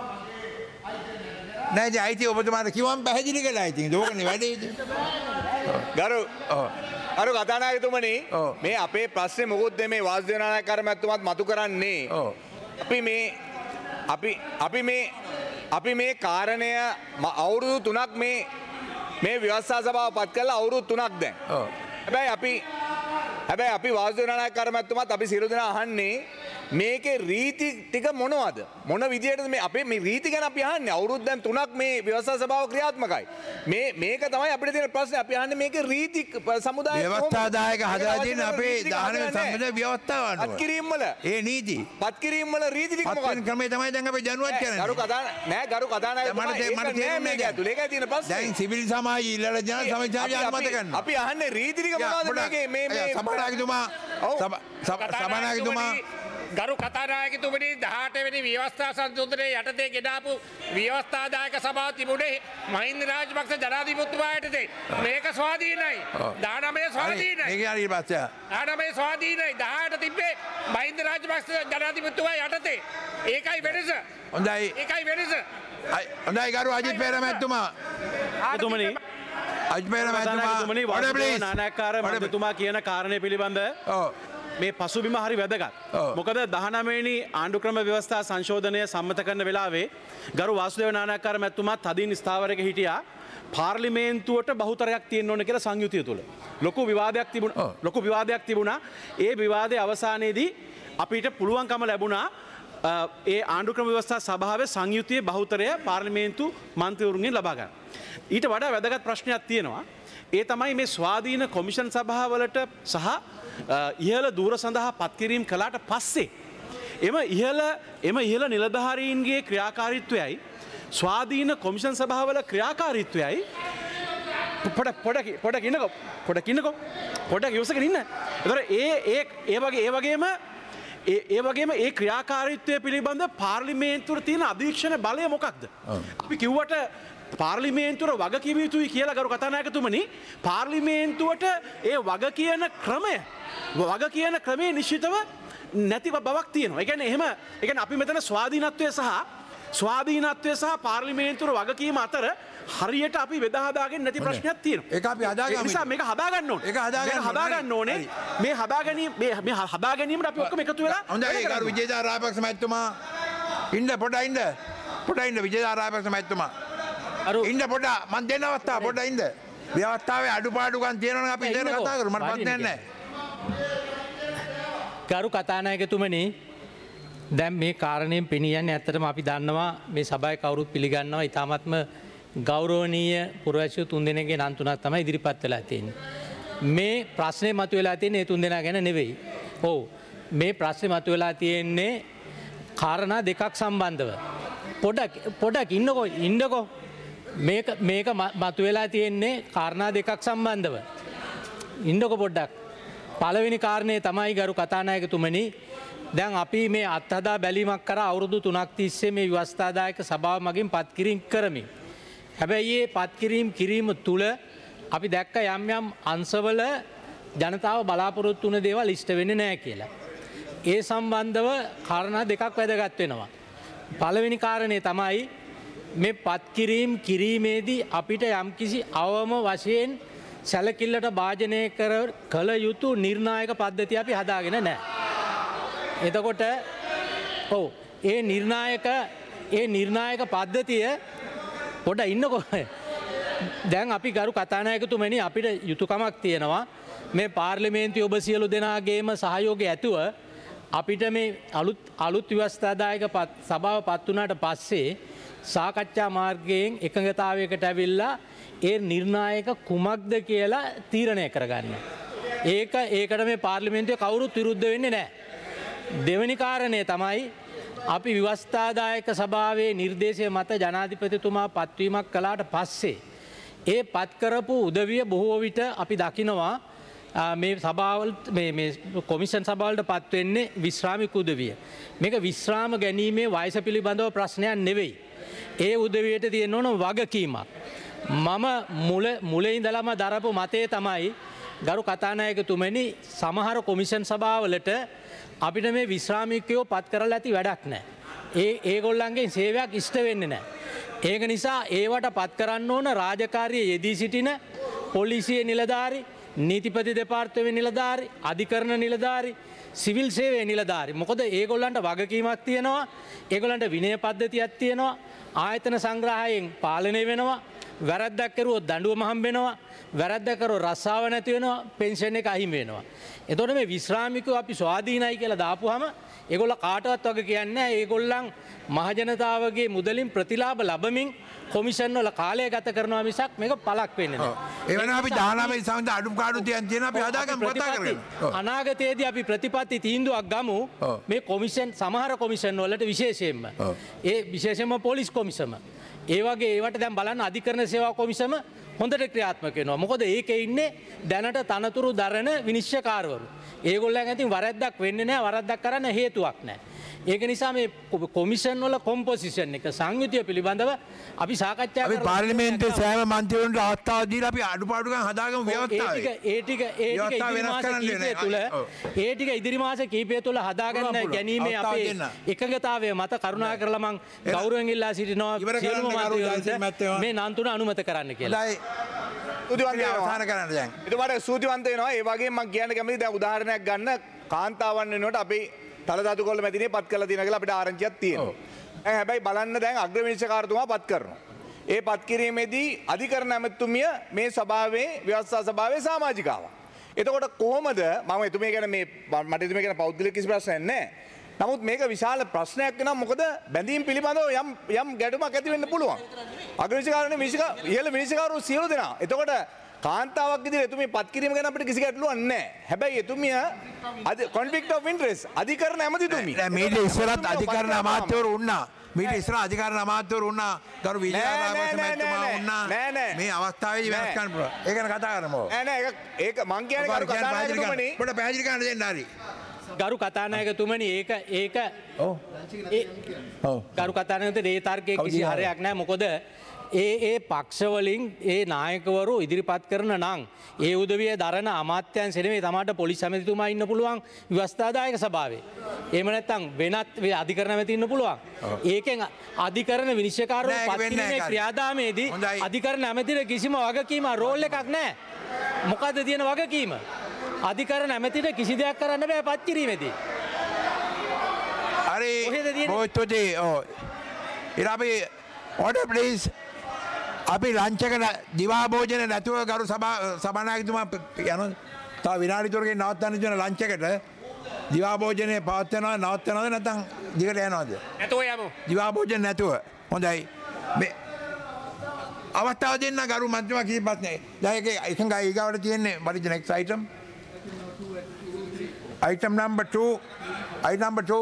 නෑ ජය අයිති ඔබතුමාට කිව්වම පැහැදිලි කළා ඉතින් ඕකනේ වැඩේ ඉතින් ගරු අර කතානායකතුමනි මේ අපේ ප්‍රශ්නේ මොකොත් මේ වාසුදේව නානායක මහත්මයාත් මතු කරන්නේ අපි මේ කාරණය අවුරුදු 3ක් මේ ව්‍යවස්ථා සභාව පත් කළා අවුරුදු 3ක් දැන්. හැබැයි අපි වාසුදේව නානායක මහත්මයාත් අපි සියලු දෙනා අහන්නේ මේකේ රීති ටික මොනවද? මොන විදියටද මේ අපේ මේ රීති ගැන අපි අහන්නේ අවුරුදු දැන් 3ක් මේ ව්‍යවස්ථා සභාව ක්‍රියාත්මකයි. මේක තමයි අපිට තියෙන ප්‍රශ්නේ. අපි අහන්නේ මේකේ රීති සමුදාය ව්‍යවස්ථාදායක හදලා තියෙන අපේ දාන සම්බන්ධ ව්‍යවස්ථාව අනුව. පත්කිරීම් වල ඒ නීති. පත්කිරීම් වල රීති ටික මොකක්ද? ක්‍රමය තමයි දැන් අපි දැනුවත් කරන්නේ. ගරු කතානායකතුමා මට තේරෙන්නේ මේක ඇතුලේ ඒකයි තියෙන ප්‍රශ්නේ. දැන් සිවිල් සමාජය ඊළඟ ජන සමාජය අනුමත කරනවා. අපි අහන්නේ රීති ටික මොකක්ද මේකේ මේ සභානායකතුමා ගරු කතානායකතුමනි 18 වෙනි ව්‍යවස්ථා සංශෝධනයේ යටතේ ගෙනාපු ව්‍යවස්ථාදායක සභාව තිබුණේ මහින්ද රාජපක්ෂ ජනාධිපතිතුමා යටතේ. මේක ස්වාධීනයි. 19 ස්වාධීනයි. මේක හරි පස්සේ. 19 ස්වාධීනයි. 18 තිබ්බේ මහින්ද රාජපක්ෂ ජනාධිපතිතුමා යටතේ. ඒකයි වෙනස. හොඳයි. ඒකයි වෙනස. හොඳයි ගරු අජිත් පෙරමැතිතුමා. එතුමනි අජිත් පෙරමැතිතුමා නානායක්කාර මහත්මතුමා කියන කාරණය පිළිබඳ මේ පසුබිම හරි වැදගත්. මොකද 19 වෙනි ආණ්ඩුක්‍රම ව්‍යවස්ථා සංශෝධනය සම්මත කරන වෙලාවේ ගරු වාසුදේව නානායක්කාර මහත්මයා තදින් ස්ථාවරයක හිටියා පාර්ලිමේන්තුවට බහුතරයක් තියෙන්න ඕන කියලා සංයුතිය තුල. ලොකු විවාදයක් තිබුණා. ඒ විවාදයේ අවසානයේදී අපිට පුළුවන්කම ලැබුණා ඒ ආණ්ඩුක්‍රම ව්‍යවස්ථා සභාවේ සංයුතියේ බහුතරය පාර්ලිමේන්තු මන්ත්‍රීවරුන්ගෙන් ලබා ගන්න. ඊට වඩා වැදගත් ප්‍රශ්නයක් තියෙනවා. ඒ තමයි මේ ස්වාධීන කොමිෂන් සභාවලට සහ ඉහළ දූර සඳහා පත්කිරීම් කළාට පස්සේ එම ඉහළ නිලධාරීන්ගේ ක්‍රියාකාරීත්වයයි ස්වාධීන කොමිෂන් සභාවල ක්‍රියාකාරීත්වයයි පොඩක් ඉවසගෙන ඉන්න. එතකොට ඒ වගේම ඒ ක්‍රියාකාරීත්වය පිළිබඳ පාර්ලිමේන්තුවට තියෙන අධීක්ෂණ බලය මොකක්ද? අපි කිව්වට පාර්ලිමේන්තුවට වග කිව යුතුයි කියලා ගරු කතානායකතුමනි පාර්ලිමේන්තුවට ඒ වග කියන ක්‍රමයේ නිශ්චිතව නැති බවක් තියෙනවා. ඒ කියන්නේ අපි මෙතන ස්වාධීනත්වය සහ පාර්ලිමේන්තුවට වගකීම අතර හරියට අපි බෙදාහදාගෙන නැති ප්‍රශ්නයක් තියෙනවා. ඒක අපි හදාගන්න. ඒ නිසා මේක හදාගන්න ඕනේ. මේ හදා ගැනීමට අපි ඔක්කොම එකතු වෙලා හොඳයි ගරු විජේදාස රාජපක්ෂ මහත්මයා ඉන්න පොඩ විජේදාස රාජපක්ෂ මහත්මයා ඉන්න පොඩ මන් දෙන්න අවස්ථාව පොඩ ඉන්න. ව්‍යවස්ථාවේ අඩුපාඩුකම් තියෙනවා නම් අපි ඉඳන් කතා කරමු. මට ප්‍රශ්නයක් නැහැ. ගරු කතානායකතුමනි දැන් මේ කාරණයෙන් පෙනී යන්නේ ඇත්තටම අපි දන්නවා මේ සභාවේ කවුරුත් පිළිගන්නවා ඊ타මත්ම ගෞරවනීය පුරවැසියෝ තුන්දෙනෙක්ගේ නම් තුනක් තමයි ඉදිරිපත් වෙලා තියෙන්නේ. මේ ප්‍රශ්නේ මතුවලා තියෙන්නේ ඒ තුන්දෙනා ගැන නෙවෙයි. ඔව් මේ ප්‍රශ්නේ මතුවලා තියෙන්නේ කාරණා දෙකක් සම්බන්ධව. පොඩක් ඉන්නකෝ මේක මතුවලා තියෙන්නේ කාරණා දෙකක් සම්බන්ධව. ඉන්නකෝ පොඩ්ඩක්. පළවෙනි කාරණේ තමයි ගරු කතානායකතුමනි දැන් අපි මේ අත්හදා බැලීමක් කරා අවුරුදු 3ක් තිස්සේ මේ ව්‍යවස්ථාදායක සභාව මගින් පත්කිරීම කරමින්. හැබැයි මේ පත්කිරීම කිරීම තුළ අපි දැක්ක යම් අංශවල ජනතාව බලාපොරොත්තු වුණ දේවල් ඉෂ්ට වෙන්නේ නැහැ කියලා. ඒ සම්බන්ධව කාරණා දෙකක් වැදගත් වෙනවා. පළවෙනි කාරණේ තමයි මේ පත්කිරීම කිරීමේදී අපිට යම්කිසි අවම වශයෙන් සැලකිල්ලට භාජනය කළ යුතු නිර්ණායක පද්ධතිය අපි හදාගෙන නැහැ. එතකොට ඒ නිර්ණායක පද්ධතිය පොඩ ඉන්නකො දැන් අපි ගරු කතානායකතුමනි අපිට යුතුකමක් තියෙනවා මේ පාර්ලිමේන්තුවේ ඔබ සියලු දෙනාගේම සහයෝගය ඇතුව අපිට මේ අලුත් ව්‍යවස්ථාදායක සභාව පත් වුණාට පස්සේ සාකච්ඡා මාර්ගයෙන් එකඟතාවයකට ඇවිල්ලා ඒ නිර්ණායක කුමක්ද කියලා තීරණය කරගන්න. ඒකට මේ පාර්ලිමේන්තුවේ කවුරුත් විරුද්ධ වෙන්නේ නැහැ. දෙවෙනි කාරණය තමයි අපි ව්‍යවස්ථාදායක සභාවේ නිර්දේශය මත ජනාධිපතිතුමා පත්වීමක් කළාට පස්සේ ඒ පත් කරපු උදවිය බොහෝ විට අපි දකිනවා මේ සභාවල් මේ කොමිෂන් සභාවලට පත්වෙන්නේ විශ්‍රාමික උදවිය. මේක විශ්‍රාම ගැනීමේ වයස පිළිබඳව ප්‍රශ්නයක් නෙවෙයි. ඒ උදවියට තියෙන්න ඕන වගකීමක්. මම මුල ඉඳලම දරපු මතය තමයි ගරු කතානායකතුමනි සමහර කොමිෂන් සභාවලට අපිට මේ විශ්‍රාමිකයෝ පත් කරලා ඇති වැඩක් නැහැ. ඒගොල්ලන්ගේ සේවයක් ඉෂ්ට වෙන්නේ නැහැ. ඒක නිසා ඒවට පත් කරන්න ඕන රාජකාරිය යෙදී සිටින පොලිසිය නිලධාරි, නීතිපති දෙපාර්තමේන්තුවේ නිලධාරි, අධිකරණ නිලධාරි, සිවිල් සේවයේ නිලධාරි. මොකද ඒගොල්ලන්ට වගකීමක් තියෙනවා, ඒගොල්ලන්ට විනය පද්ධතියක් තියෙනවා, ආයතන සංග්‍රහයෙන් පාලනය වෙනවා, වැරද්දක් කරුවොත් දඬුවම හම්බ වෙනවා, වැරද්දක් කරොත් රස්සාව නැති වෙනවා, පෙන්ෂන් එක අහිමි වෙනවා. එතකොට මේ විශ්‍රාමිකයෝ අපි ස්වාධීනයි කියලා දාපුවාම ඒගොල්ලෝ කාටවත් වගේ කියන්නේ නැහැ. ඒගොල්ලන් මහජනතාවගේ මුදලින් ප්‍රතිලාභ ලබමින් කොමිෂන් වල කාලය ගත කරනවා මිසක් මේක පළක් වෙන්නේ නැහැ. ඒ වෙනවා අපි 19 සම්බන්ධ අඩුපාඩු තියෙනවා අපි හදාගමු කතා කරගෙන. අනාගතයේදී අපි ප්‍රතිපත්ති තීන්දුවක් ගමු මේ කොමිෂන් සමහර කොමිෂන් වලට විශේෂයෙන්ම ඒ විශේෂයෙන්ම පොලිස් කොමිසම ඒ වගේ ඒවට දැන් බලන්න අධිකරණ සේවා කොමිසම හොඳට ක්‍රියාත්මක වෙනවා. මොකද ඒකේ ඉන්නේ දැනට තනතුරු දරන විනිශ්චයකාරවරු. ඒගොල්ලන් අතින් වරද්දක් වෙන්නේ නැහැ, වරද්දක් කරන්න හේතුවක් නැහැ. ඒක නිසා මේ කොමිෂන් වල කොම්පොසිෂන් එක සංයුතිය පිළිබඳව අපි සාකච්ඡා කරලා අපි පාර්ලිමේන්තුවේ සෑම මන්ත්‍රීවරුන්ට අවස්ථාව දීලා අපි අඩුපාඩුකම් හදාගමු ව්‍යවස්ථාවේ. ඒ ටික ඉදිරි මාස කීපය තුළ හදාගන්න ගැනීමේ අපේ එකඟතාවය මත කරුණා කරලා මම ගෞරවයෙන් ඉල්ලා සිටිනවා සියලුම මන්ත්‍රීවරුන්ට මේ නම් තුන අනුමත කරන්න කියලා. අවසාන කරන්න දැන්. එතුමාට ස්තුතිවන්ත වෙනවා. ඒ වගේම මම කියන්න කැමතියි දැන් උදාහරණයක් ගන්න කාන්තාවන් වෙනුවට අපි තලදතු කොල්ල මැදිනේ පත් කරලා තියෙනවා කියලා අපිට ආරංචියක් තියෙනවා. දැන් හැබැයි බලන්න දැන් අග්‍රවිනිශ්චයකාරතුමා පත් කරනවා. ඒ පත් කිරීමේදී අධිකරණ ඇමතුමිය මේ සභාවේ ව්‍යවස්ථා සභාවේ සමාජිකාවක්. එතකොට කොහොමද මම එතුමිය ගැන මේ මට එතුමිය ගැන පෞද්ගලික කිසි ප්‍රශ්නයක් නැහැ. නමුත් මේක විශාල ප්‍රශ්නයක් වෙනවා. මොකද බැඳීම් පිළිබඳව යම් ගැටුමක් ඇති වෙන්න පුළුවන්. අග්‍රවිනිශ්චයකාරනේ ඉහළ විනිශ්චයකාරෝ සියලු දෙනා. එතකොට කාන්තාවක් විදිහට එතුමිය පත් කිරීම ගැන අපිට කිසි ගැටලුවක් නැහැ. හැබැයි එතුමිය කොන්ෆ්ලික්ට් ඔෆ් ඉන්ටරෙස්ට් අධිකරණ ඇමතිතුමිය. දැන් මීට ඉස්සරත් අධිකරණ අමාත්‍යවරු වුණා. මීට ඉස්සර අධිකරණ අමාත්‍යවරු වුණා. ගරු විජේරාජපක්ෂ මැතිතුමා වුණා. මේ අවස්ථාවේදී වෙනස් කරන්න පුළුවන්. ඒක ගැන කතා කරමු. නෑ ඒක මං කියන්නේ ගරු කතානායකතුමනි. පොඩ පැහැදිලි කරන්න දෙන්න හරි. ගරු කතානායකතුමනි ඒක ගරු කතානායකතුමනි ඒ තර්කයේ කිසි හරයක් නැහැ. මොකද ඒ පක්ෂවලින් ඒ නායකවරු ඉදිරිපත් කරන නම් ඒ උදවිය දරන අමාත්‍යංශ නෙමෙයි තමාට පොලිස් ඇමතිතුමා ඉන්න පුළුවන් ව්‍යවස්ථාදායක සභාවේ. එහෙම නැත්නම් වෙනත් අධිකරණ ඇමති ඉන්න පුළුවන්. ඒකෙන් අධිකරණ විනිශ්චයකාරවරු පත් කිරීමේ ක්‍රියාදාමයේදී අධිකරණ ඇමතිට කිසිම වගකීමක් රෝල් එකක් නැහැ. මොකද්ද තියෙන වගකීම? අධිකරණ ඇමතිට කිසි දෙයක් කරන්න බෑ පත් කිරීමේදී. හරි बहुत ඉරාපි order please. අපි ලන්ච් එක දිවා භෝජන නැතුව ගරු සභානායකතුමා යනවා. තව විනාඩි තුනකින් නවත්තන්න දෙන ලන්ච් එකට දිවා භෝජනේ පවත්වනවා නවත්තනවද නැත්නම් දිගට යනවද? නැතුව යමු. දිවා භෝජන නැතුව. හොඳයි. මේ අවස්ථාව දෙන්න ගරු මන්ත්‍රීතුමා කීපත් නේ. දැන් ඒක එකඟයි ඊගාවට තියෙන්නේ what is the next item? Item number 2. Item number 2.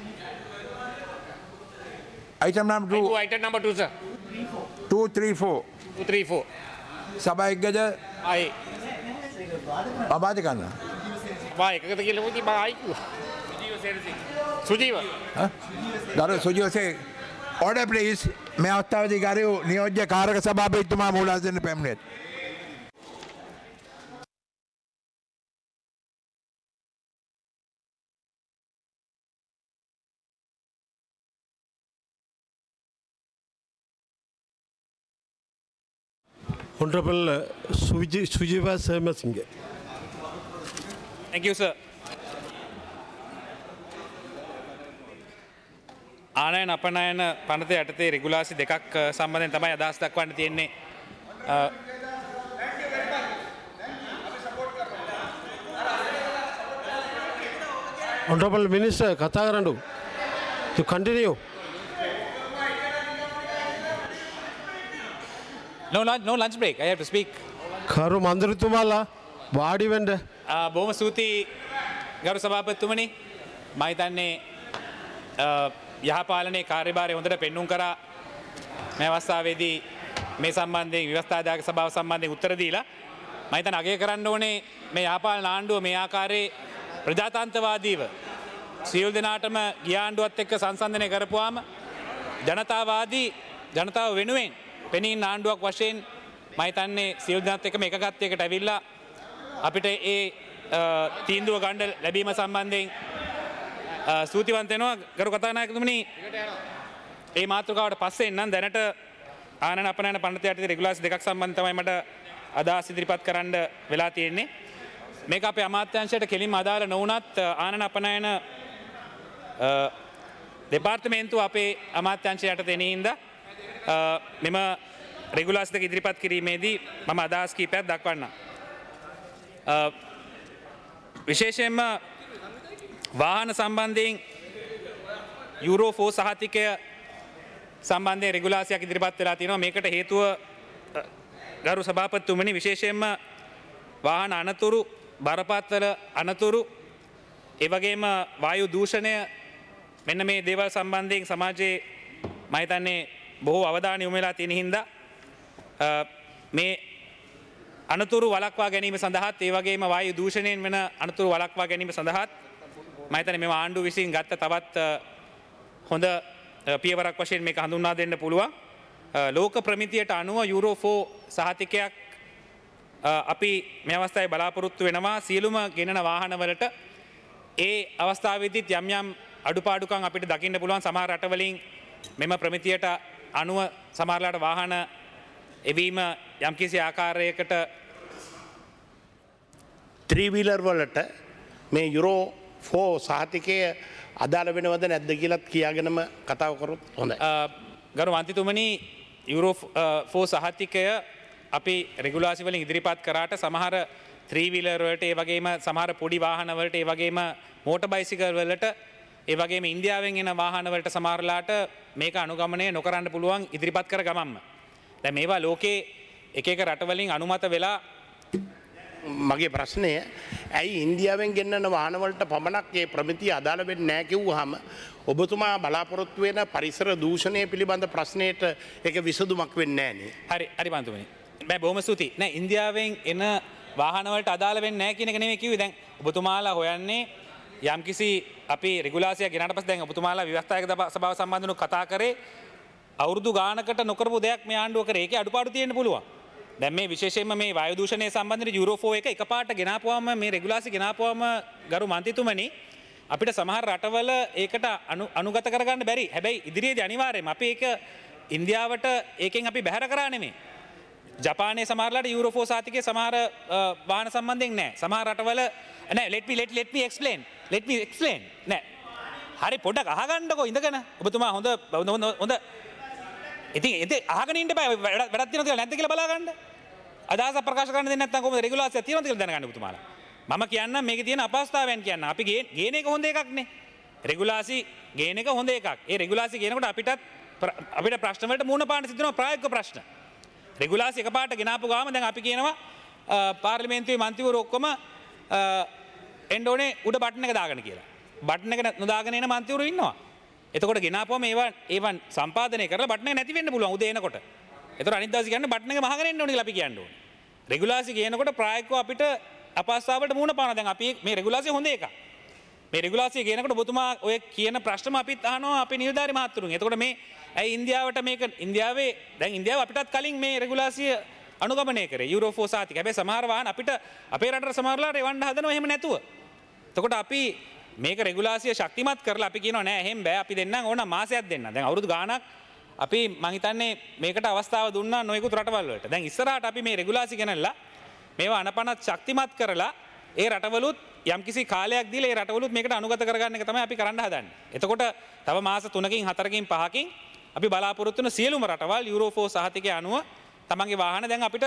Item number 2. Item number 2 sir. 234. 234. සභා එක්ගද? ආයි. අබාධ කරන්න. බා එකකට කියලා මොකද බා ආයි කිව්වා. සුජීව. ගරු සුජීවසේ order please. මේ අවස්ථාවේදී ගරු නියෝජ්‍ය කාරක සභාපතිතුමා මූලාසන පැමිණෙත්. Honorable Sujiva Sarmasinghe. Thank you, sir. ආනයන අපනයන පනත යටතේ රෙගුලාසි දෙකක් සම්බන්ධයෙන් තමයි අදහස් දක්වන්න තියෙන්නේ. Honorable Minister, කතා කරන්නු. To continue. No lunch break. I have to speak. කරු මන්ත්‍රතුමාලා වාඩි වෙන්න. බොහොම ස්තුතියි ගරු සභාපතිතුමනි. මම හිතන්නේ යහපාලනයේ කාර්යභාරය හොඳට පෙන්눔 කරා මේ අවස්ථාවේදී මේ සම්බන්ධයෙන් ව්‍යවස්ථාදායක සභාව සම්බන්ධයෙන් උත්තර දීලා මම හිතන්නේ අගය කරන්න ඕනේ මේ යහපාලන ආණ්ඩුව මේ ආකාරයේ ප්‍රජාතන්ත්‍රවාදීව සියලු දෙනාටම ගිය ආණ්ඩුවත් එක්ක සංසන්දනය කරපුවාම ජනතාවාදී ජනතාව වෙනුවෙන් පෙනී ඉන්න ආණ්ඩුවක් වශයෙන් මම හිතන්නේ සියලු දෙනාත් එක්කම එකගත්තයකට ඇවිල්ලා අපිට ඒ තීන්දුව ගන්න ලැබීම සම්බන්ධයෙන් ස්තුතිවන්ත වෙනවා ගරු කතානායකතුමනි. ඒ මාතෘකාවට පස්සේ එන්නම් දැනට ආනන අපනයන පනත යටතේ රෙගුලාසි දෙකක් සම්බන්ධ තමයි මට අදහස් ඉදිරිපත් කරන්න වෙලා තියෙන්නේ. මේක අපේ අමාත්‍යාංශයට කෙලින්ම අදාළ නොවුනත් ආනන අපනයන දෙපාර්තමේන්තුව අපේ අමාත්‍යංශය යටතේ එන හින්දා මෙම රෙගුලාසි දෙක ඉදිරිපත් කිරීමේදී මම අදහස් කීපයක් දක්වන්නම්. විශේෂයෙන්ම වාහන සම්බන්ධයෙන් යුරෝ 4 සහතිකය සම්බන්ධයෙන් රෙගුලාසියක් ඉදිරිපත් වෙලා තියෙනවා. මේකට හේතුව ගරු සභාපතිතුමනි විශේෂයෙන්ම වාහන අනතුරු බරපතල අනතුරු ඒ වගේම වායු දූෂණය මෙන්න මේ දේවල් සම්බන්ධයෙන් සමාජයේ මම හිතන්නේ බොහෝ අවධානය යොමු වෙලා තියෙන හින්දා මේ අනතුරු වළක්වා ගැනීම සඳහාත් ඒ වගේම වායු දූෂණයෙන් වෙන අනතුරු වළක්වා ගැනීම සඳහාත් මම හිතන්නේ මේ ආණ්ඩුව විසින් ගත්ත තවත් හොඳ පියවරක් වශයෙන් මේක හඳුන්වා දෙන්න පුළුවන්. ලෝක ප්‍රමිතියට අනුව යුරෝ 4 සහතිකයක් අපි මේ අවස්ථාවේ බලාපොරොත්තු වෙනවා සියලුම ගෙනන වාහනවලට. ඒ අවස්ථාවේදීත් යම් යම් අඩුපාඩුකම් අපිට දකින්න පුළුවන්. සමහර රටවලින් මෙම ප්‍රමිතියට අනුව සමහරලාට වාහන එවීම යම්කිසි ආකාරයකට ත්‍රීවීලර් වලට මේ යුරෝ 4 සහතිකය අදාළ වෙනවද නැද්ද කියලත් කියාගෙනම කතාව කරොත් හොඳයි. ගරු මන්ත්‍රීතුමනි යුරෝ 4 සහතිකය අපි රෙගුලාසි වලින් ඉදිරිපත් කරාට සමහර ත්‍රීවීලර් වලට ඒ වගේම සමහර පොඩි වාහන වලට ඒ වගේම මෝටර් බයිසිකල් වලට ඒ වගේම ඉන්දියාවෙන් එන වාහන වලට සමහරලාට මේක අනුගමනය නොකරන්න පුළුවන් ඉදිරිපත් කර ගමන්ම. දැන් මේවා ලෝකේ එක එක රටවලින් අනුමත වෙලා මගේ ප්‍රශ්නය ඇයි ඉන්දියාවෙන් ගෙන්නන වාහනවලට පමණක් ඒ ප්‍රමිතිය අදාළ වෙන්නේ නැහැ කිව්වහම ඔබතුමා බලාපොරොත්තු වෙන පරිසර දූෂණය පිළිබඳ ප්‍රශ්නයට ඒක විසඳුමක් වෙන්නේ නැහැ නේ. හරි මන්තුමනි. බෑ බොහොම ස්තුතියි. නෑ ඉන්දියාවෙන් එන වාහන වලට අදාළ වෙන්නේ නැහැ කියන එක නෙමෙයි කිව්වේ. දැන් ඔබතුමාලා හොයන්නේ යම්කිසි අපි රෙගුලාසියක් ගෙනාට පස්සේ දැන් ඔබතුමාලා ව්‍යවස්ථායක සභාව සම්බන්ධව කතා කරේ අවුරුදු ගානකට නොකරපු දෙයක් මේ ආණ්ඩුව කරේ. ඒකේ අඩුපාඩු තියෙන්න පුළුවන්. දැන් මේ විශේෂයෙන්ම මේ වායු දූෂණය සම්බන්ධයෙන් යුරෝ 4 එක එකපාරට ගෙනාපුවාම මේ රෙගුලාසි ගෙනාපුවාම ගරු මන්ත්‍රීතුමනි අපිට සමහර රටවල ඒකට අනුගත කරගන්න බැරි. හැබැයි ඉදිරියේදී අනිවාර්යයෙන්ම අපි ඒක ඉන්දියාවට ඒකෙන් අපි බැහැර කරා නෙමෙයි. ජපානයේ සමහරලාට යුරෝ 4 සාතිකයේ සමහර වාහන සම්බන්ධයෙන් නැහැ. සමහර රටවල නෑ let me explain. නෑ. හරි පොඩ්ඩක් අහගන්නකෝ ඉඳගෙන. ඔබතුමා හොඳ ඉතින් අහගෙන ඉන්න බෑ. වැඩක් තියෙනවද කියලා නැද්ද කියලා බලාගන්න. අදහස ප්‍රකාශ කරන්න දෙන්නේ නැත්නම් කොහොමද රෙගුලාසියක් තියෙනවද කියලා දැනගන්න ඔබතුමාලා. මම කියන්නම් මේකේ තියෙන අපහසුතාවයන් කියන්න. අපි ගේන එක හොඳ එකක් නේ. රෙගුලාසි ගේන එක හොඳ එකක්. ඒ රෙගුලාසි ගේනකොට අපිට ප්‍රශ්න වලට මුහුණ පාන්න සිද්ධ වෙනවා ප්‍රායෝගික ප්‍රශ්න. රෙගුලාසි එකපාරට ගෙනාපු ගාම දැන් අපි කියනවා පාර්ලිමේන්තුවේ මන්ත්‍රීවරු ඔක්කොම එන්න ඕනේ උඩ බටන් එක දාගන්න කියලා. බටන් එක නොදාගෙන එන මන්ත්‍රීවරු ඉන්නවා. එතකොට ගෙනාපුවම ඒවන් සම්පාදනය කරලා බටන් එක නැති වෙන්න පුළුවන් උදේ එනකොට. එතකොට අනිත් දවසේ කියන්නේ බටන් එක මහගෙන එන්න ඕනේ කියලා අපි කියන්න ඕනේ. රෙගුලාසි ගේනකොට ප්‍රායෝගිකව අපිට අපහසුතාවලට මුහුණ පානවා. දැන් අපි මේ රෙගුලාසිය හොඳ එකක්. මේ රෙගුලාසිය ගේනකොට ඔබතුමා ඔය කියන ප්‍රශ්නම අපිත් අහනවා අපේ නිලධාරි මහත්තුරුන්. එතකොට මේ ඇයි ඉන්දියාවට මේක ඉන්දියාවේ දැන් ඉන්දියාව අපිටත් කලින් මේ රෙගුලාසිය අනුගමනය කරේ යුරෝ 4 සාතික. හැබැයි සමහර වාහන අපිට අපේ රටට සමහරලාට එවන්න හදනවා එහෙම නැතුව. එතකොට අපි මේක රෙගුලාසිය ශක්තිමත් කරලා අපි කියනවා නෑ එහෙම බෑ අපි දෙන්නම් ඕන මාසයක් දෙන්න. දැන් අවුරුදු ගාණක් අපි මං හිතන්නේ මේකට අවස්ථාව දුන්නා නොයෙකුත් රටවල් වලට. දැන් ඉස්සරහට අපි මේ රෙගුලාසි ගෙනල්ලා මේවා අනපනත් ශක්තිමත් කරලා ඒ රටවලුත් යම්කිසි කාලයක් දීලා ඒ රටවලුත් මේකට අනුගත කරගන්න එක තමයි අපි කරන්න හදන්නේ. එතකොට තව මාස 3කින් 4කින් 5කින් අපි බලාපොරොත්තු වෙන සියලුම රටවල් යුරෝ 4 සහතිකය අනුව තමන්ගේ වාහන දැන් අපිට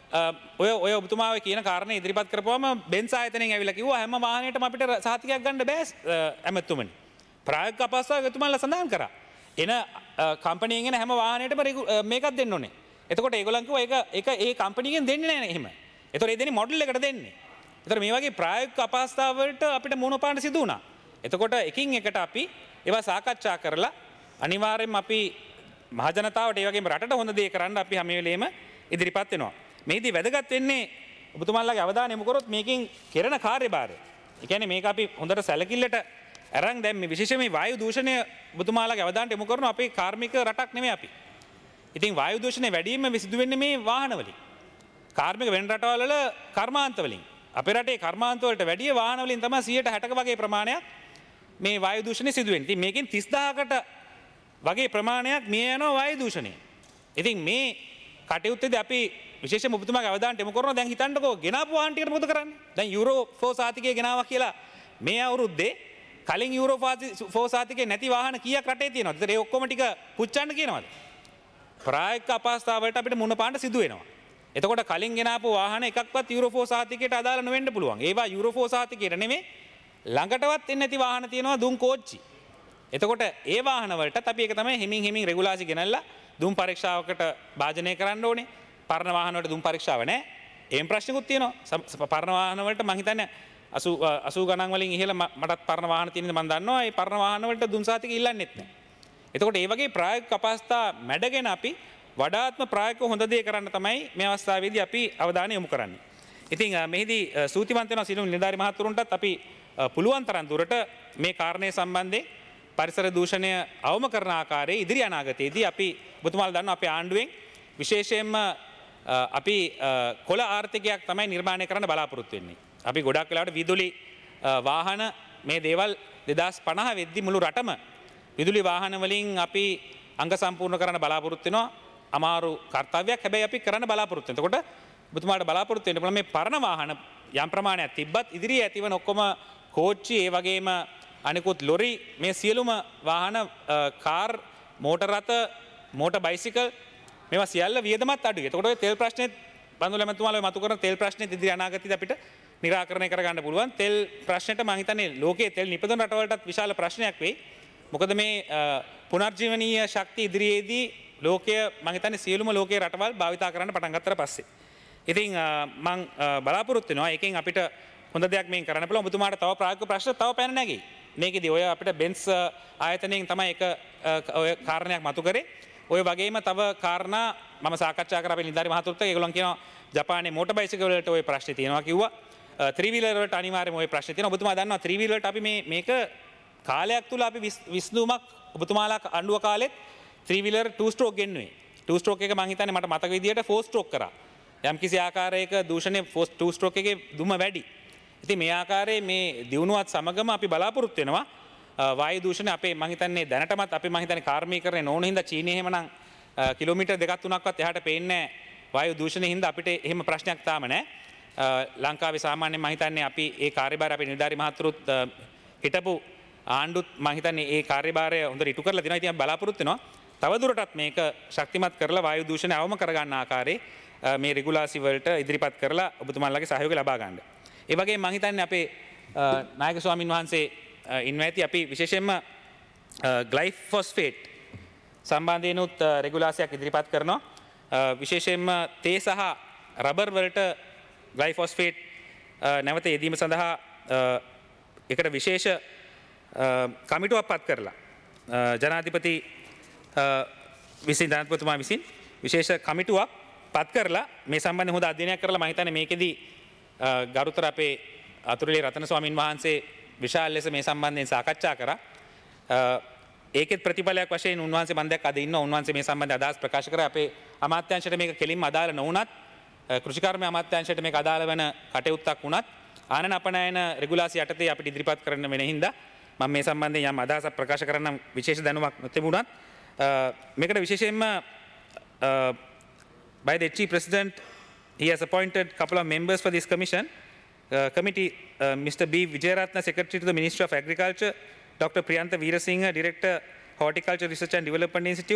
ඔය ඔබතුමාව කියන කාරණේ ඉදිරිපත් කරපුවම බෙන්ස් ආයතනයෙන් ඇවිල්ලා කිව්වා හැම වාහනයකටම අපිට සහතිකයක් ගන්න බෑ ඇමතුමනි. ප්‍රායෝගික අපහසුතාවය ඔබතුමාලා සඳහන් කරා. එන කම්පැනියෙන් එන හැම වාහනයකටම මේකක් දෙන්න ඕනේ. එතකොට ඒගොල්ලන් කිව්වා ඒක ඒ කම්පැනියෙන් දෙන්නේ නැහැ නේ එහෙම. එතකොට ඒ දෙන්නේ මොඩල් එකට දෙන්නේ. එතකොට මේ වගේ ප්‍රායෝගික අපහසුතාව වලට අපිට මුහුණ පාන්න සිදු වුණා. එතකොට එකින් එකට අපි ඒවා සාකච්ඡා කරලා අනිවාර්යයෙන්ම අපි මහජනතාවට ඒ වගේම රටට හොඳ දේ කරන්න අපි හැම වෙලේම ඉදිරිපත් වෙනවා. මේදී වැදගත් වෙන්නේ ඔබතුමාලාගේ අවධානය යොමු කරොත් මේකෙන් කෙරෙන කාර්යභාරය. ඒ කියන්නේ මේක අපි හොඳට සැලකිල්ලට අරන් දැන් මේ විශේෂයෙන් මේ වායු දූෂණය ඔබතුමාලාගේ අවධානයට යොමු කරන අපේ කාර්මික රටක් නෙමෙයි අපි. ඉතින් වායු දූෂණය වැඩිම සිදු වෙන්නේ මේ වාහන වලින්. කාර්මික වෙන රටවල වල කර්මාන්ත වලින්. අපේ රටේ කර්මාන්ත වලට වැඩිය වාහන වලින් තමයි 60% වගේ ප්‍රමාණයක් මේ වායු දූෂණය සිදු වෙන්නේ. ඉතින් මේකෙන් 30000කට වගේ ප්‍රමාණයක් මිය යනවා වායු දූෂණය. ඉතින් මේ කටයුත්තේදී අපි විශේෂයෙන්ම ඔබතුමාගේ අවධානයට යොමු කරනවා දැන් හිතන්නකෝ ගෙනාපු වාහන ටිකට මොකද කරන්නේ? දැන් යුරෝ 4 සාතිකය ගෙනාවා කියලා මේ අවුරුද්දේ කලින් යුරෝ 4 සාතිකේ නැති වාහන කීයක් රටේ තියෙනවද? ඒතර ඒ ඔක්කොම ටික පුච්චන්න කියනවද? ප්‍රායෝගික අපහසුතාවලට අපිට මුණ පාන්න සිදු වෙනවා. එතකොට කලින් ගෙනාපු වාහන එකක්වත් යුරෝ 4 සාතිකයට අදාළ නොවෙන්න පුළුවන්. ඒවා යුරෝ 4 සාතිකයට නෙමෙයි ළඟටවත් එන්නේ නැති වාහන තියෙනවා දුම් කෝච්චි. එතකොට ඒ වාහන වලටත් අපි ඒක තමයි හිමින් රෙගුලාසි ගෙනල්ලා දුම් පරීක්ෂාවකට භාජනය කරන්න ඕනේ. පරණ වාහන වලට දුම් පරීක්ෂාව නැහැ. ඒම් ප්‍රශ්නකුත් තියෙනවා. පරණ වාහන වලට මං හිතන්නේ 80 ගණන් වලින් ඉහළ මටත් පරණ වාහන තියෙනද මම දන්නවා. ඒ පරණ වාහන වලට දුම් සාතික ඉල්ලන්නෙත් නැහැ. එතකොට ඒ වගේ ප්‍රායෝගික අපහසුතා මැඩගෙන අපි වඩාත්ම ප්‍රායෝගික හොඳ දේ කරන්න තමයි මේ අවස්ථාවේදී අපි අවධානය යොමු කරන්නේ. ඉතින් මෙහිදී සූතිවන්ත වෙනවා සියලුම නිලධාරි මහතුරුන්ටත් අපි පුළුවන් තරම් දුරට මේ කාරණේ සම්බන්ධයෙන් පරිසර දූෂණය අවම කරන ආකාරයේ ඉදිරි අනාගතයේදී අපි ඔබතුමාලා දන්නවා අපේ ආණ්ඩුවෙන් විශේෂයෙන්ම අපි කොළ ආර්ථිකයක් තමයි නිර්මාණය කරන්න බලාපොරොත්තු වෙන්නේ. අපි ගොඩක් වෙලාවට විදුලි වාහන මේ දේවල් 2050 වෙද්දි මුළු රටම විදුලි වාහන වලින් අපි අංග සම්පූර්ණ කරන්න බලාපොරොත්තු වෙනවා. අමාරු කාර්යයක් හැබැයි අපි කරන්න බලාපොරොත්තු වෙනවා. එතකොට ඔබතුමාට බලාපොරොත්තු වෙන්න පුළුවන් මේ පරණ වාහන යම් ප්‍රමාණයක් තිබ්බත් ඉදිරියේ ඇතිවන ඔක්කොම කෝච්චි ඒ වගේම අනිකුත් ලොරි මේ සියලුම වාහන කාර් මෝටර් රථ මෝටර් බයිසිකල් මේවා සියල්ල වියදමත් අඩුයි. එතකොට ඔය තෙල් ප්‍රශ්නෙත් බඳුල මැතිතුමාලා මතු කරන තෙල් ප්‍රශ්නෙත් ඉදිරි අනාගතයේදී අපිට निराකරණය කරගන්න පුළුවන්. තෙල් ප්‍රශ්නෙට මම හිතන්නේ ලෝකයේ තෙල් නිපදවන රටවලටත් විශාල ප්‍රශ්නයක් වෙයි. මොකද මේ පුනර්ජීවනීය ශක්තිය ඉදිරියේදී ලෝකය මම හිතන්නේ සියලුම ලෝකයේ රටවල් භාවිතා කරන්න පටන් ගත්තට පස්සේ. ඉතින් මම බලාපොරොත්තු වෙනවා එකෙන් අපිට හොඳ දෙයක් මේක කරන්න පුළුවන්. ඔබතුමාට තව ප්‍රායෝගික ප්‍රශ්න තව පැන නැගෙයි. මේකෙදී ඔය අපිට බෙන්ස් ආයතනයෙන් තමයි එක ඔය කාරණයක් මතු කරේ. ඔය වගේම තව කාරණා මම සාකච්ඡා කරා අපේ නිලධාරි මහතුරුත් එක්ක. ඒගොල්ලන් කියනවා ජපානයේ මෝටර් බයිසිකල් වලට ඔය ප්‍රශ්නේ තියෙනවා කිව්වා. 3 wheeler වලට අනිවාර්යයෙන්ම ඔය ප්‍රශ්නේ තියෙනවා. ඔබතුමා දන්නවා 3 wheeler වලට අපි මේක කාලයක් තුල අපි විසඳුමක් ඔබතුමාලා අඬුව කාලෙත් 3 wheeler 2 stroke ගෙන්නුවේ. 2 stroke එක මං හිතන්නේ මට මතක විදියට 4 stroke කරා. යම් කිසි ආකාරයක දූෂණය 2 stroke එකේ දුම වැඩි. ඉතින් මේ ආකාරයේ මේ දියුණුවත් සමගම අපි බලාපොරොත්තු වෙනවා වායු දූෂණය අපේ මං හිතන්නේ දැනටමත් අපි මං හිතන්නේ කාර්මීකරණය නොවන හින්දා චීනයේ එහෙමනම් කිලෝමීටර් 2-3ක්වත් එහාට පේන්නේ නැහැ වායු දූෂණය හින්දා අපිට එහෙම ප්‍රශ්නයක් තාම නැහැ. ලංකාවේ සාමාන්‍යයෙන් මං හිතන්නේ අපි ඒ කාර්යභාරය අපේ නිලධාරි මහතුරුත් හිටපු ආණ්ඩුත් මං හිතන්නේ ඒ කාර්යභාරය හොඳට ඉටු කරලා දෙනවා. ඉතින් අපි බලාපොරොත්තු වෙනවා තවදුරටත් මේක ශක්තිමත් කරලා වායු දූෂණය අවම කරගන්න ආකාරයේ මේ රෙගුලාසි වලට ඉදිරිපත් කරලා ඔබතුමාලගේ සහයෝගය ලබා ගන්න. ඒ වගේම මං හිතන්නේ අපේ නායක ස්වාමින් වහන්සේ ඉන්නවා ඇති අපි විශේෂයෙන්ම ග්ලයිෆොස්ෆේට් සම්බන්ධයෙන්ුත් රෙගුලාසියක් ඉදිරිපත් කරනවා. විශේෂයෙන්ම තේ සහ රබර් වලට ග්ලයිෆොස්ෆේට් නැවත යෙදීම සඳහා එකට විශේෂ කමිටුවක් පත් කරලා ජනාධිපති ජනාධිපතිතුමා විසින් විශේෂ කමිටුවක් පත් කරලා මේ සම්බන්ධයෙන් හොඳ අධ්‍යයනයක් කරලා මම හිතන්නේ මේකෙදී ගරුතර අපේ අතුරුලේ රතන ස්වාමින් වහන්සේ විශාල ලෙස මේ සම්බන්ධයෙන් සාකච්ඡා කරා. ඒකෙත් ප්‍රතිඵලයක් වශයෙන් උන්වහන්සේ මම දැක්ක අද ඉන්නවා උන්වහන්සේ මේ සම්බන්ධ අදහස් ප්‍රකාශ කරා. අපේ අමාත්‍යාංශයට මේක කෙලින්ම අදාළ නොවුනත් කෘෂිකර්ම අමාත්‍යාංශයට මේක අදාළ වෙන කටයුත්තක් වුණත් ආනන අපනයන රෙගුලාසි යටතේ අපිට ඉදිරිපත් කරන්න වෙන හින්දා මම මේ සම්බන්ධයෙන් යම් අදහසක් ප්‍රකාශ කරන්නම් විශේෂ දැනුමක් නොතිබුණත් මේකට විශේෂයෙන්ම by the chief president he has appointed couple of members for this committee Mr. B. Vijayaratna, Secretary to the Ministry of Agriculture, Dr. Priyantha Veerasinghe, Director, Horticulture Research and Development Institute,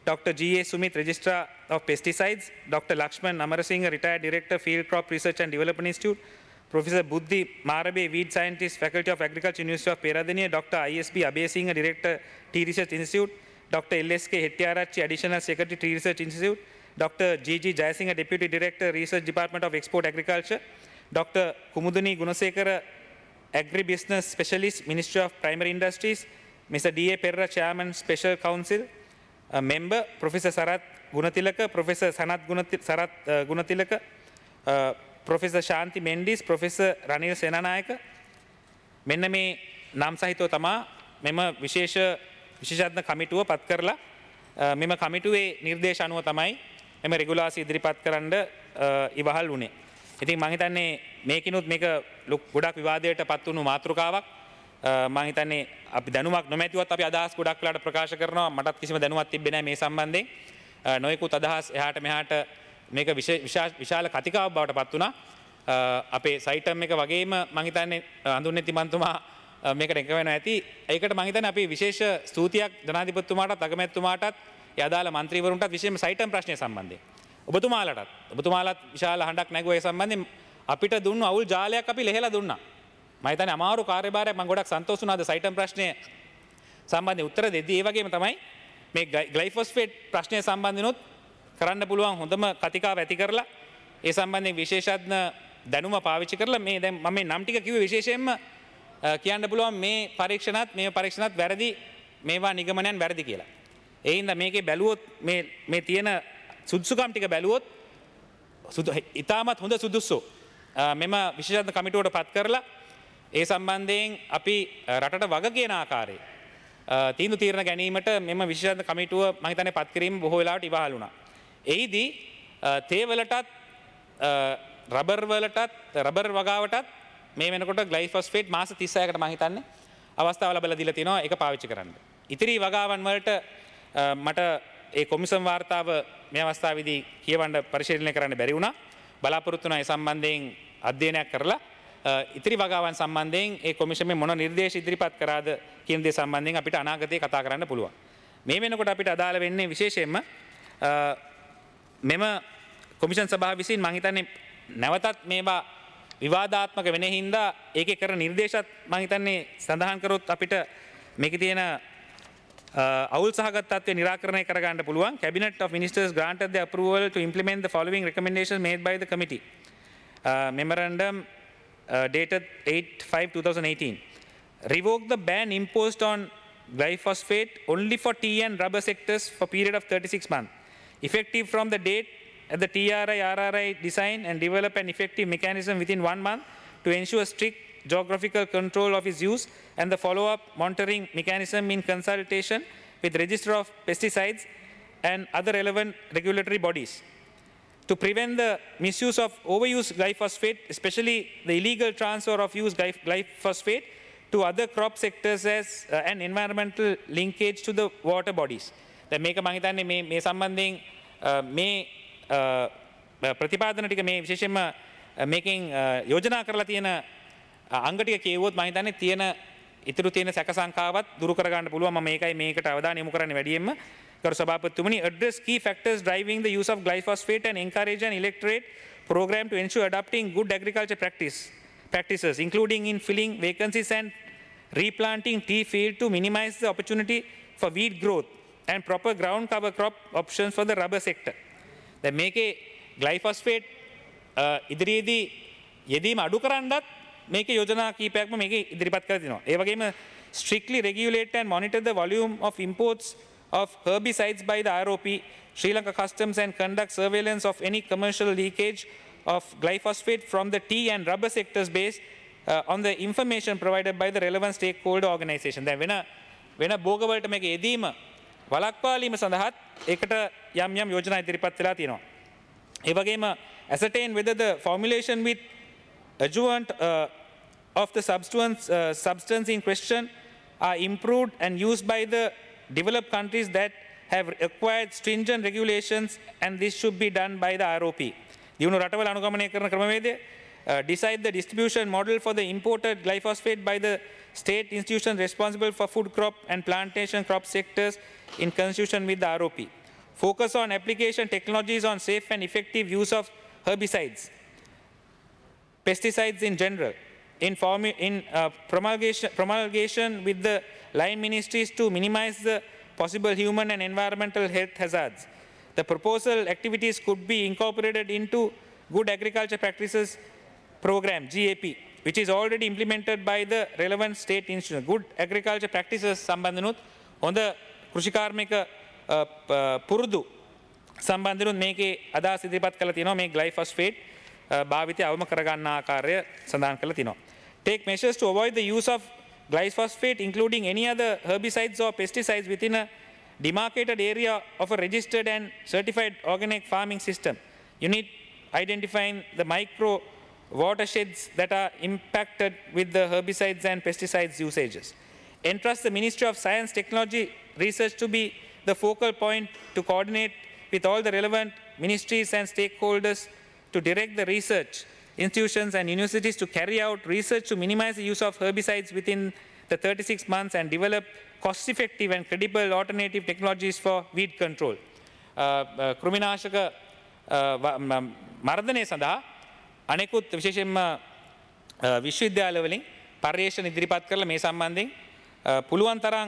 Dr. G.A. Sumit, Registrar of Pesticides, Dr. Lakshman Amarasinghe, Retired Director, Field Crop Research and Development Institute, Professor Buddhi Marabe, Weed Scientist, Faculty of Agriculture, University of Peradeniya, Dr. ISB Abeyasinghe, Director, Tea Research Institute, Dr. LSK Hettiarachchi, Additional Secretary, Tea Research Institute, Dr. G.G. Jayasinghe, Deputy Director, Research Department of Export Agriculture, Dr. Kumuduni Gunasekara, Agribusiness Specialist, Ministry of Primary Industries, Mr. D.A. Perra, Chairman, Special Council, Member, Professor Sarath Gunatilaka, Professor Sarath Gunatilaka, Professor Shanti Mendis, Professor Ranil Senanayaka, මෙන්න මේ නම් සහිතව තමා මෙම විශේෂඥ කමිටුව පත් කරලා මෙම කමිටුවේ නිර්දේශ අනුව තමයි මෙම රෙගුලාසි ඉදිරිපත් කරන්න ඉවහල් වුණේ. ඉතින් මම හිතන්නේ මේකිනුත් මේක ගොඩක් විවාදයට පත් වුණු මාතෘකාවක්. මම හිතන්නේ අපි දැනුමක් නොමැතිවත් අපි අදහස් ගොඩක් වෙලාට ප්‍රකාශ කරනවා. මටත් කිසිම දැනුමක් තිබ්බේ නැහැ මේ සම්බන්ධයෙන්. නොයෙකුත් අදහස් එහාට මෙහාට මේක විශාල කතිකාවක් බවට පත් වුණා. අපේ සයිටම් එක වගේම මම හිතන්නේ හඳුන්නේ තිමන්තුමා මේකට එක වෙනවා ඇති. ඒකට මම හිතන්නේ අපි විශේෂ ස්තුතියක් ජනාධිපතිතුමාටත් අගමැතිතුමාටත් ඒ අදාළ മന്ത്രിවරුන්ටත් විශේෂම සයිටම් ප්‍රශ්නය සම්බන්ධයෙන්. ඔබතුමාලත් විශාල හඬක් නැගුවා ඒ සම්බන්ධයෙන් අපිට දුන්නු අවුල් ජාලයක් අපි ලෙහෙලා දුන්නා. මම හිතන්නේ අමාරු කාර්යභාරයක් මම ගොඩක් සන්තෝෂ වුණාද සයිටම් ප්‍රශ්නය සම්බන්ධයෙන් උත්තර දෙද්දී. ඒ වගේම තමයි මේ ග්ලයිෆොස්ෆේට් ප්‍රශ්නය සම්බන්ධනොත් කරන්න පුළුවන් හොඳම කතිකාව ඇති කරලා ඒ සම්බන්ධයෙන් විශේෂඥ දැනුම පාවිච්චි කරලා මේ දැන් මම මේ නම් ටික කිව්වේ විශේෂයෙන්ම කියන්න පුළුවන් මේ පරීක්ෂණත් වැරදි මේවා නිගමනයන් වැරදි කියලා. ඒ හින්දා මේකේ බැලුවොත් මේ තියෙන සුදුසුකම් ටික බැලුවොත් ඉතාමත් හොඳ සුදුසු මෙම විශේෂඥ කමිටුවට පත් කරලා ඒ සම්බන්ධයෙන් අපි රටට වග කියන ආකාරයේ තීන්දුව తీරන ගැනීමට මෙම විශේෂඥ කමිටුව මම හිතන්නේ පත් කිරීම බොහෝ වෙලාවට ඉවහල් වුණා. එහිදී තේ වලටත් රබර් වගාවටත් මේ වෙනකොට ග්ලයිෆොස්ෆේට් මාස 36කට මම හිතන්නේ අවස්ථාව ලැබලා දීලා තිනවා ඒක පාවිච්චි කරන්න. ඉතිරි වගාවන් වලට මට ඒ කොමිසම් වාර්තාව මේ අවස්ථාවේදී කියවන්න පරිශීලනය කරන්න බැරි වුණා. බලාපොරොත්තු වෙනා ඒ සම්බන්ධයෙන් අධ්‍යයනයක් කරලා ඉතිරි වගාවන් සම්බන්ධයෙන් ඒ කොමිෂමේ මොන නිර්දේශ ඉදිරිපත් කරාද කියන දේ සම්බන්ධයෙන් අපිට අනාගතේ කතා කරන්න පුළුවන්. මේ වෙනකොට අපිට අදාළ වෙන්නේ විශේෂයෙන්ම මෙම කොමිෂන් සභාව විසින් මම හිතන්නේ නැවතත් මේවා විවාදාත්මක වෙන හින්දා ඒකේ කරන නිර්දේශත් මම හිතන්නේ සඳහන් කරොත් අපිට මේකේ තියෙන අවුල් සහගත තත්ත්වය නිරාකරණය කරගන්න පුළුවන්. Cabinet of Ministers granted the approval to implement the following recommendations made by the committee. Memorandum dated 8/5/2018. Revoke the ban imposed on glyphosate only for tea and rubber sectors for period of 36 months. Effective from the date at the TRI-RRI design and develop an effective mechanism within 1 month to ensure strict geographical control of its use and the follow-up monitoring mechanism in consultation with Register of Pesticides and other relevant regulatory bodies. To prevent the misuse of overused glyphosate, especially the illegal transfer of used glyphosate to other crop sectors as an environmental linkage to the water bodies. දැන් මේක මම හිතන්නේ මේ සම්බන්ධයෙන් මේ ප්‍රතිපාදන ටික මේ විශේෂයෙන්ම මේකෙන් යෝජනා කරලා තියෙන අංග ටික කියවුවොත් මම හිතන්නේ තියෙන ඉතුරු තියෙන සැක සංකාවත් දුරු කර ගන්න පුළුවන්. මම මේකට අවධානය යොමු කරන්නේ වැඩියෙන්ම. ගරු සභාපතිතුමනි, address key factors driving the use of glyphosate and encourage an electorate program to ensure adopting good agriculture practices, including in filling vacancies and replanting tea field to minimize the opportunity for weed growth and proper ground cover crop options for the rubber sector. දැන් මේකේ ග්ලයිෆොස්ෆේට් ඉදිරියේදී යෙදීම අඩු කරන්නත් මේකේ යෝජනා කීපයක්ම මේකේ ඉදිරිපත් කරලා තිනවා. ඒ වගේම strictly regulate and monitor the volume of imports of herbicides by the ROP, Sri Lanka Customs, and conduct surveillance of any commercial leakage of glyphosate from the tea and rubber sectors based on the information provided by the relevant stakeholder organization. දැන් වෙන භෝගවලට මේක යෙදීම වළක්වාලීම සඳහාත් ඒකට යම් යෝජනා ඉදිරිපත් වෙලා තියෙනවා. ඒ වගේම ascertain whether the formulation with adjuvant of the substance in question are improved and used by the developed countries that have acquired stringent regulations, and this should be done by the ROP. දියුණු රටවල අනුගමනය කරන ක්‍රමවේදය decide the distribution model for the imported glyphosate by the state institutions responsible for food crop and plantation crop sectors in conjunction with the ROP. focus on application technologies on safe and effective use of herbicides, pesticides in general, in promulgation with the line ministries to minimize the possible human and environmental health hazards. The proposal activities could be incorporated into Good Agriculture Practices Program, GAP, which is already implemented by the relevant state institutions. Good Agriculture Practices සම්බන්ධනුත් හොඳ කෘෂිකාර්මික පුරුදු සම්බන්ධනුත් මේකේ අදහස් ඉදිරිපත් කරලා තියෙනවා මේ ග්ලයිෆොස්ෆේට් භාවිතය අවම කරගන්න ආකාරය සඳහන් කරලා තියෙනවා. Take measures to avoid the use of glyphosate, including any other herbicides or pesticides within a demarcated area of a registered and certified organic farming system. Unit identifying the micro watersheds that are impacted with the herbicides and pesticides usages. Entrust the Ministry of Science, Technology, Research to be the focal point to coordinate with all the relevant ministries and stakeholders to direct the research institutions and universities to carry out research to minimize the use of herbicides within the 36 months and develop cost-effective and credible alternative technologies for weed control. කෘමිනාශක මර්ධනය සඳහා අනෙකුත් විශේෂයෙන්ම විශ්වවිද්‍යාලවලින් පර්යේෂණ ඉදිරිපත් කරලා මේ සම්බන්ධයෙන් පුළුවන් තරම්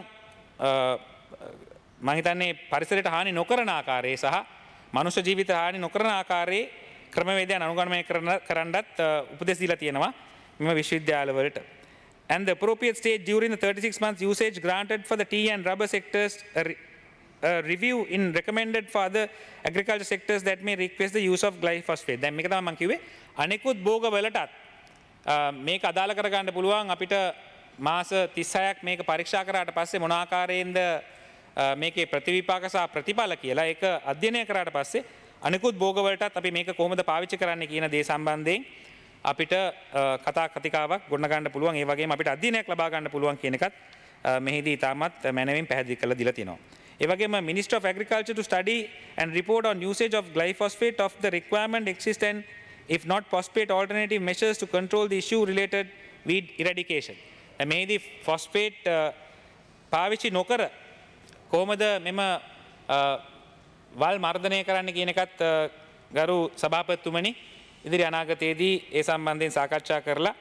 මම හිතන්නේ පරිසරයට හානි නොකරන ආකාරයේ සහ මනුෂ්‍ය ජීවිත හානි නොකරන ආකාරයේ ක්‍රමවේදයන් අනුගමනය කරන්නත් උපදෙස් දීලා තියෙනවා මෙම විශ්වවිද්‍යාලවලට. And the appropriate stage during the 36 months usage granted for the tea and rubber sectors review in recommended for other agriculture sectors that may request the use of glyphosate. දැන් මේක තමයි මම කිව්වේ අනෙකුත් භෝග වලටත් මේක අදාළ කරගන්න පුළුවන් අපිට මාස 36ක් මේක පරීක්ෂා කරාට පස්සේ මොන ආකාරයෙන්ද මේකේ ප්‍රතිවිපාක සහ ප්‍රතිඵල කියලා ඒක අධ්‍යයනය කරාට පස්සේ අනෙකුත් භෝග වලටත් අපි මේක කොහොමද පාවිච්චි කරන්න කියන දේ සම්බන්ධයෙන් අපිට කතා කතිකාවක් ගොඩනගන්න පුළුවන් ඒ වගේම අපිට අධ්‍යයනයක් ලබා ගන්න පුළුවන් කියන එකත් මෙහිදී තාමත් මැනවින් පැහැදිලි කරලා දීලා තියෙනවා. ඒ වගේම Ministry of Agriculture to study and report on usage of glyphosate of the requirement exist and if not phosphate alternative measures to control the issue related weed eradication. මෙහිදී phosphate පාවිච්චි නොකර කොහොමද මෙම වල් මර්ධනය කරන්න කියන එකත් ගරු සභාපතිතුමනි ඉදිරි අනාගතයේදී ඒ සම්බන්ධයෙන් සාකච්ඡා කරලා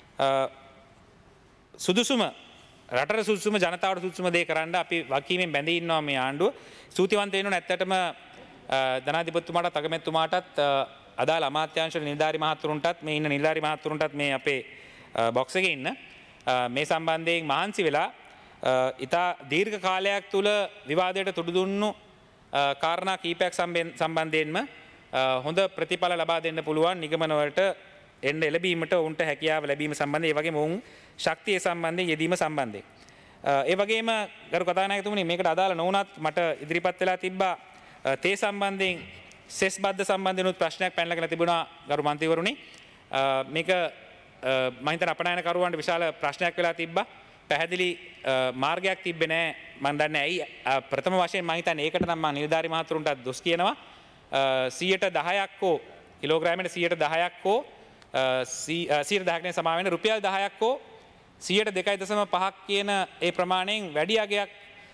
සුදුසුම රටට සුදුසුම ජනතාවට සුදුසුම දේ කරන්න අපි වගකීමෙන් බැඳී ඉන්නවා මේ ආණ්ඩුව. ස්තුතිවන්ත වෙනවා ඇත්තටම ජනාධිපතිතුමාටත් අගමැතිතුමාටත් අදාළ අමාත්‍යාංශ නිලධාරි මහතුරුන්ටත් මේ ඉන්න නිලධාරි මහතුරුන්ටත් මේ අපේ බොක්ස් එකේ ඉන්න මේ සම්බන්ධයෙන් මහන්සි වෙලා ඉතා දීර්ඝ කාලයක් තුල විවාදයට තුඩු දුන්නු කාරණා කීපයක් සම්බන්ධයෙන්ම හොඳ ප්‍රතිඵල ලබා දෙන්න පුළුවන් නිගමනවලට එන්න එළඹීමට උන්ට හැකියාව ලැබීම සම්බන්ධයෙන් ඒ වගේම ඔවුන් ශක්තිය සම්බන්ධයෙන් යෙදීම සම්බන්ධයෙන් ඒ වගේම ගරු කතානායකතුමනි මේකට අදාළ නොවුනත් මට ඉදිරිපත් වෙලා තිබ්බා තේ සම්බන්ධයෙන් සෙස් බද්ධ සම්බන්ධයෙන් උත් ප්‍රශ්නයක් පැනලා කියලා තිබුණා ගරු මන්ත්‍රීවරුනි මේක මම හිතන අපනයනකරුවන්ට විශාල ප්‍රශ්නයක් වෙලා තිබ්බා පැහැදිලි මාර්ගයක් තිබ්බේ නැහැ මම දන්නේ ඇයි ප්‍රථම වශයෙන් මම හිතන්නේ ඒකට නම් මම නිලධාරි මහතුරුන්ටත් දොස් කියනවා 10%ක් හෝ කිලෝග්‍රෑමයට 10%ක් හෝ 10%ක් නේ සමා වෙන රුපියල් 10ක් හෝ 2.5ක් කියන ඒ ප්‍රමාණයෙන් වැඩි අගයක්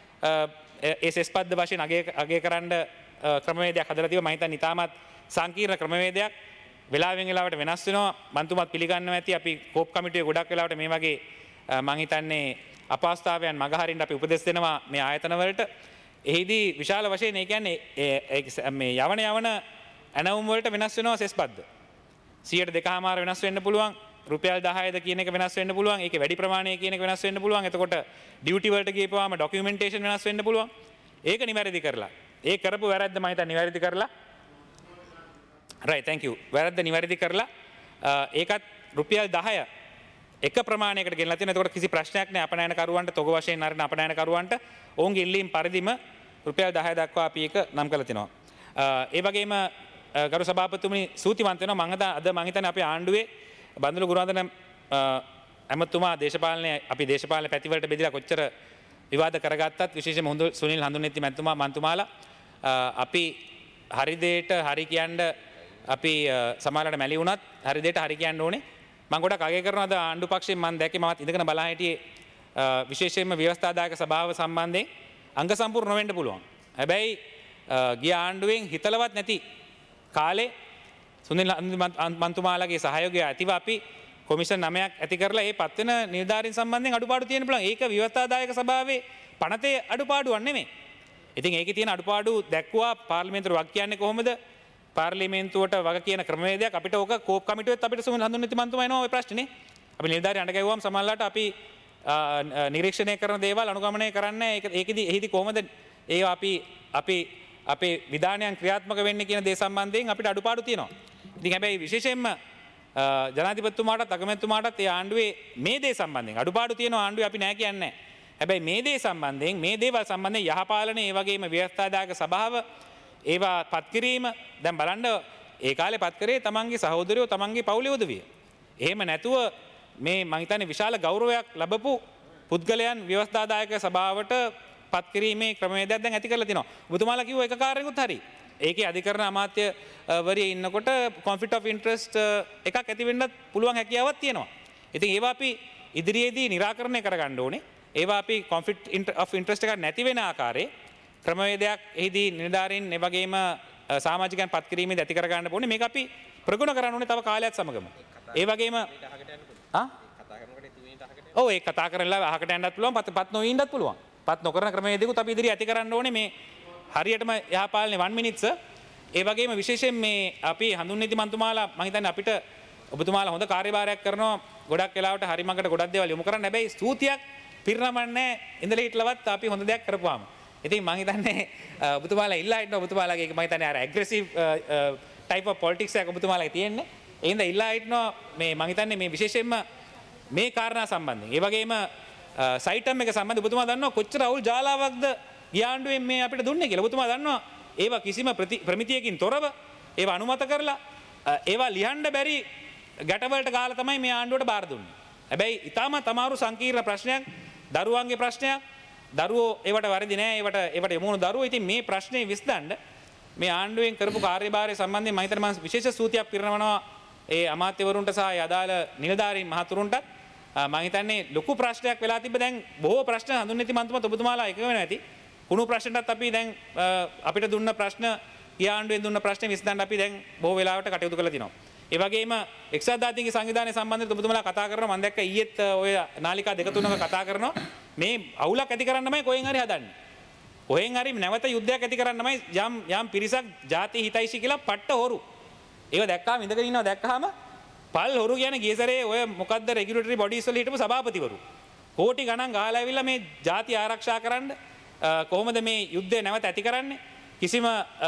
ඒ සෙස්පද්ද වශයෙන් අගය කරන්න ක්‍රමවේදයක් හදලා තියෙනවා මම හිතන්නේ ඉතාමත් සංකීර්ණ ක්‍රමවේදයක් වෙලාවෙන් වෙලාවට වෙනස් වෙනවා මන්තුමත් පිළිගන්නවා ඇති අපි කෝප් කමිටුවේ ගොඩක් වෙලාවට මේ වගේ මම හිතන්නේ අපහසුතාවයන් මගහරින්න අපි උපදෙස් දෙනවා මේ ආයතන වලට එහිදී විශාල වශයෙන් ඒ කියන්නේ මේ යවන ඇනවුම් වලට වෙනස් වෙනවා සෙස්පද්ද 2.5 වෙනස් වෙන්න පුළුවන් රුපියල් 10ද කියන එක වෙනස් වෙන්න පුළුවන් ඒකේ වැඩි ප්‍රමාණය කියන එක වෙනස් වෙන්න පුළුවන් එතකොට ඩියුටි වලට ගියපුවාම ඩොකියුමන්ටේෂන් වෙනස් වෙන්න පුළුවන් ඒක නිවැරදි කරලා ඒ කරපු වැරද්ද මම හිතන්නේ නිවැරදි කරලා right thank you වැරද්ද නිවැරදි කරලා ඒකත් රුපියල් 10 එක ප්‍රමාණයකට ගෙනලා තියෙනවා එතකොට කිසි ප්‍රශ්නයක් නැහැ අපනයනකරුවන්ට තොග වශයෙන් අරන අපනයනකරුවන්ට ඔවුන්ගේ ඉල්ලීම් පරිදිම රුපියල් 10 දක්වා අපි ඒක නම් කරලා තිනවා ඒ වගේම ගරු සභාපතිතුමනි සූතිවන්ත වෙනවා මම අද මම හිතන්නේ අපේ ආණ්ඩුවේ බන්දුල ගුරුවන්දන ඇමතුමා දේශපාලනයේ අපි දේශපාලන පැතිවලට බෙදලා කොච්චර විවාද කරගත්තත් විශේෂයෙන්ම හොඳ සුනිල් හඳුනෙත්ති මන්තුමාලා අපි හරි දෙයට හරි කියන්න අපි සමහරවිට මැලි වුණත් හරි දෙයට හරි කියන්න ඕනේ මම ගොඩක් අගය කරනවා අද ආණ්ඩු පක්ෂයෙන් මම දැක්කේ මමත් ඉඳගෙන බලා හිටියේ විශේෂයෙන්ම ව්‍යවස්ථාදායක සභාව සම්බන්ධයෙන් අංග සම්පූර්ණ වෙන්න පුළුවන්. හැබැයි ගිය ආණ්ඩුවෙන් හිතලවත් නැති කාලේ සුනිල් මන්තුමාලගේ සහයෝගය ඇතිව අපි කොමිෂන් 9ක් ඇති කරලා ඒ පත්වෙන නිලධාරීන් සම්බන්ධයෙන් අඩුපාඩු තියෙන පුළුවන්. ඒක ව්‍යවස්ථාදායක සභාවේ පනතේ අඩුපාඩුවක් නෙමෙයි. ඉතින් ඒකේ තියෙන අඩුපාඩු දැක්වුවා පාර්ලිමේන්තුවට වග කියන්නේ කොහොමද? පාර්ලිමේන්තුවට වග කියන ක්‍රමවේදයක් අපිට ඕක කෝප් කමිටුවෙත් අපිට සුනිල් හඳුන්වති මන්තුමා එනවා ඔය ප්‍රශ්නේ. අපි නිලධාරීන් අඬ ගැව්වම සමහරවිට අපි නිරීක්ෂණය කරන දේවල් අනුගමනය කරන්නේ ඒකෙදි එහිදී කොහොමද ඒවා අපි අපේ විධානයන් ක්‍රියාත්මක වෙන්නේ කියන දේ සම්බන්ධයෙන් අපිට අඩුපාඩු තියෙනවා. ඉතින් හැබැයි විශේෂයෙන්ම ජනාධිපතිතුමාටත් අගමැතිතුමාටත් ඒ ආණ්ඩුවේ මේ දේ සම්බන්ධයෙන් අඩුපාඩු තියෙනවා ආණ්ඩුවේ අපි නෑ කියන්නේ නැහැ. හැබැයි මේ දේ සම්බන්ධයෙන් මේ දේවල් සම්බන්ධයෙන් යහපාලන ඒ වගේම ව්‍යවස්ථාදායක සභාව ඒවා පත් කිරීම දැන් බලන්න ඒ කාලේ පත් කරේ තමන්ගේ සහෝදරයෝ තමන්ගේ පවුලේ උදවිය. එහෙම නැතුව මේ මං හිතන්නේ විශාල ගෞරවයක් ලැබපු පුද්ගලයන් ව්‍යවස්ථාදායක සභාවට පත් කිරීමේ ක්‍රමවේදයක් දැන් ඇති කරලා තිනවා. ඔබතුමාලා කිව්ව එක කාර්යකුත් හරි. ඒකේ අධිකරණ අමාත්‍යවරිය ඉන්නකොට කොන්ෆ්ලික්ට් ඔෆ් ඉන්ට්‍රස්ට් එකක් ඇති වෙන්නත් පුළුවන් හැකියාවක් තියෙනවා. ඉතින් ඒවා අපි ඉදිරියේදී निराකරණය කරගන්න ඕනේ. ඒවා අපි කොන්ෆ්ලික්ට් ඔෆ් ඉන්ට්‍රස්ට් එකක් නැති වෙන ආකාරයේ ක්‍රමවේදයක් එහිදී නිලධාරීන් ඒ වගේම සමාජිකයන් පත් කිරීමේදී ඇති කරගන්න ඕනේ. මේක අපි ප්‍රගුණ කරන්න ඕනේ තව කාලයක් සමගම. ඒ වගේම ඔව් ඒ කතා කරලා අහකට යන්නත් පුළුවන් පත් නොවින්නත් පුළුවන්. පත් නොකරන ක්‍රමවේදයකුත් අපි ඉදිරිය ඇති කරන්න ඕනේ මේ හරියටම යහපාලනේ 1 minutes. ඒ වගේම විශේෂයෙන් මේ අපි හඳුන්වති මන්තුමාලා මම හිතන්නේ අපිට ඔබතුමාලා හොඳ කාර්යභාරයක් කරනවා. ගොඩක් වෙලාවට හරි මඟට ගොඩක් දේවල් යොමු කරන්න. හැබැයි ස්තුතියක් පිරිනමන්නේ ඉඳලා හිටලවත් අපි හොඳ දෙයක් කරපුවාම. ඉතින් මම හිතන්නේ ඔබතුමාලා ඉල්ලා හිටන ඔබතුමාලාගේ මම හිතන්නේ අර ඇග්‍රෙසිව් ටයිප් ඔෆ් පොලිටික්ස් එකක් ඔබතුමාලාගේ තියෙන්නේ. ඒ හින්දා ඉල්ලා හිටනවා මේ මම හිතන්නේ මේ විශේෂයෙන්ම මේ කාරණා සම්බන්ධයෙන්. ඒ වගේම සයිටම් එක සම්බන්ධව ඔබතුමා දන්නවා කොච්චර අවුල් ජාලාවක්ද ගියාණ්ඩුවෙන් මේ අපිට දුන්නේ කියලා. ඔබතුමා දන්නවා ඒවා කිසිම ප්‍රමිතියකින් තොරව ඒවා අනුමත කරලා ඒවා ලියන්න බැරි ගැටවලට ගාලා තමයි මේ ආණ්ඩුවට බාර දුන්නේ. හැබැයි ඊටමත් අමාරු සංකීර්ණ ප්‍රශ්නයක් දරුවන්ගේ ප්‍රශ්නයක්. දරුවෝ ඒවට වැරදි නෑ. ඒවට යමුණු දරුවෝ. ඉතින් මේ ප්‍රශ්නේ විසඳන්න මේ ආණ්ඩුවෙන් කරපු කාර්යභාරය සම්බන්ධයෙන් මම හිතන්නේ මම විශේෂ ස්තුතියක් පිරිනමනවා ඒ අමාත්‍යවරුන්ට සහ අදාළ නිලධාරීන් මහතුරුන්ට. මම හිතන්නේ ලොකු ප්‍රශ්නයක් වෙලා තිබ්බ. දැන් බොහෝ ප්‍රශ්න හඳුන්වති මන්තුමත් ඔබතුමාලා එක වෙනවා ඇති. කුණු ප්‍රශ්නටත් අපි දැන් අපිට දුන්න ප්‍රශ්න ආණ්ඩුවෙන් දුන්න ප්‍රශ්න විසඳන්න අපි දැන් බොහෝ වෙලාවට කටයුතු කරලා තිනවා. ඒ වගේම එක්සත් ජාතීන්ගේ සංවිධානය සම්බන්ධව ඔබතුමාලා කතා කරනවා. මම දැක්ක ඊයේත් ඔය නාලිකා දෙක තුනක කතා කරනවා. මේ අවුලක් ඇති කරන්නමයි කොහෙන් හරි හදන්නේ. කොහෙන් හරි නැවත යුද්ධයක් ඇති කරන්නමයි යම් පිරිසක් ජාති හිතයිසි කියලා පට්ට හොරු. ඒව දැක්කාම ඉඳගෙන ඉන්නවා දැක්කහම පල් හොරු කියන්නේ ගියසරේ ඔය මොකද්ද රෙගියුලටරි බොඩීස් වල හිටපු සභාපතිවරු. කෝටි ගණන් ගහලා ඇවිල්ලා මේ ජාති ආරක්ෂා කරන්න කොහොමද මේ යුද්ධය නැවත ඇති කරන්නේ? කිසිම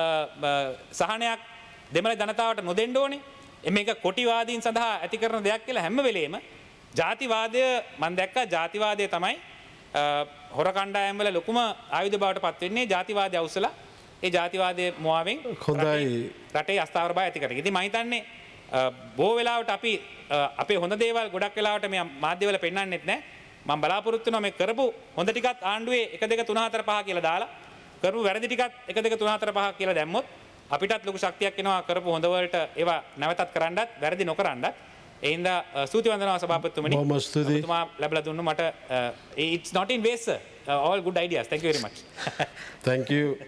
සහනයක් දෙමළ ජනතාවට නොදෙන්න ඕනේ. මේක කොටිවාදීන් සඳහා ඇති කරන දෙයක් කියලා හැම වෙලේම ජාතිවාදය මම දැක්කා ජාතිවාදය තමයි හොර කණ්ඩායම් වල ලොකුම ආයුධ බවට පත් වෙන්නේ ජාතිවාදය අවසලා ඒ ජාතිවාදයේ මුවාවෙන් රටේ අස්ථාවරභාවය ඇති කරගන්න. ඉතින් මම හිතන්නේ බොහෝ වෙලාවට අපි අපේ හොඳ දේවල් ගොඩක් වෙලාවට මේ මාධ්‍යවල පෙන්වන්නෙත් නැහැ. මම බලාපොරොත්තු වෙනවා මේ කරපු හොඳ ටිකත් ආණ්ඩුවේ 1 2 3 4 5 කියලා දාලා කරපු වැරදි ටිකත් 1 2 3 4 5 කියලා දැම්මොත් අපිටත් ලොකු ශක්තියක් එනවා කරපු හොඳ වලට ඒවා නැවතත් කරන්නත් වැරදි නොකරන්නත්. ඒ හින්දා ස්තුති වන්දනාව සභාපතිතුමනි. ඔබතුමා ලැබලා දුන්නු මට it's not in waste sir. All good ideas. Thank you very much. Thank you.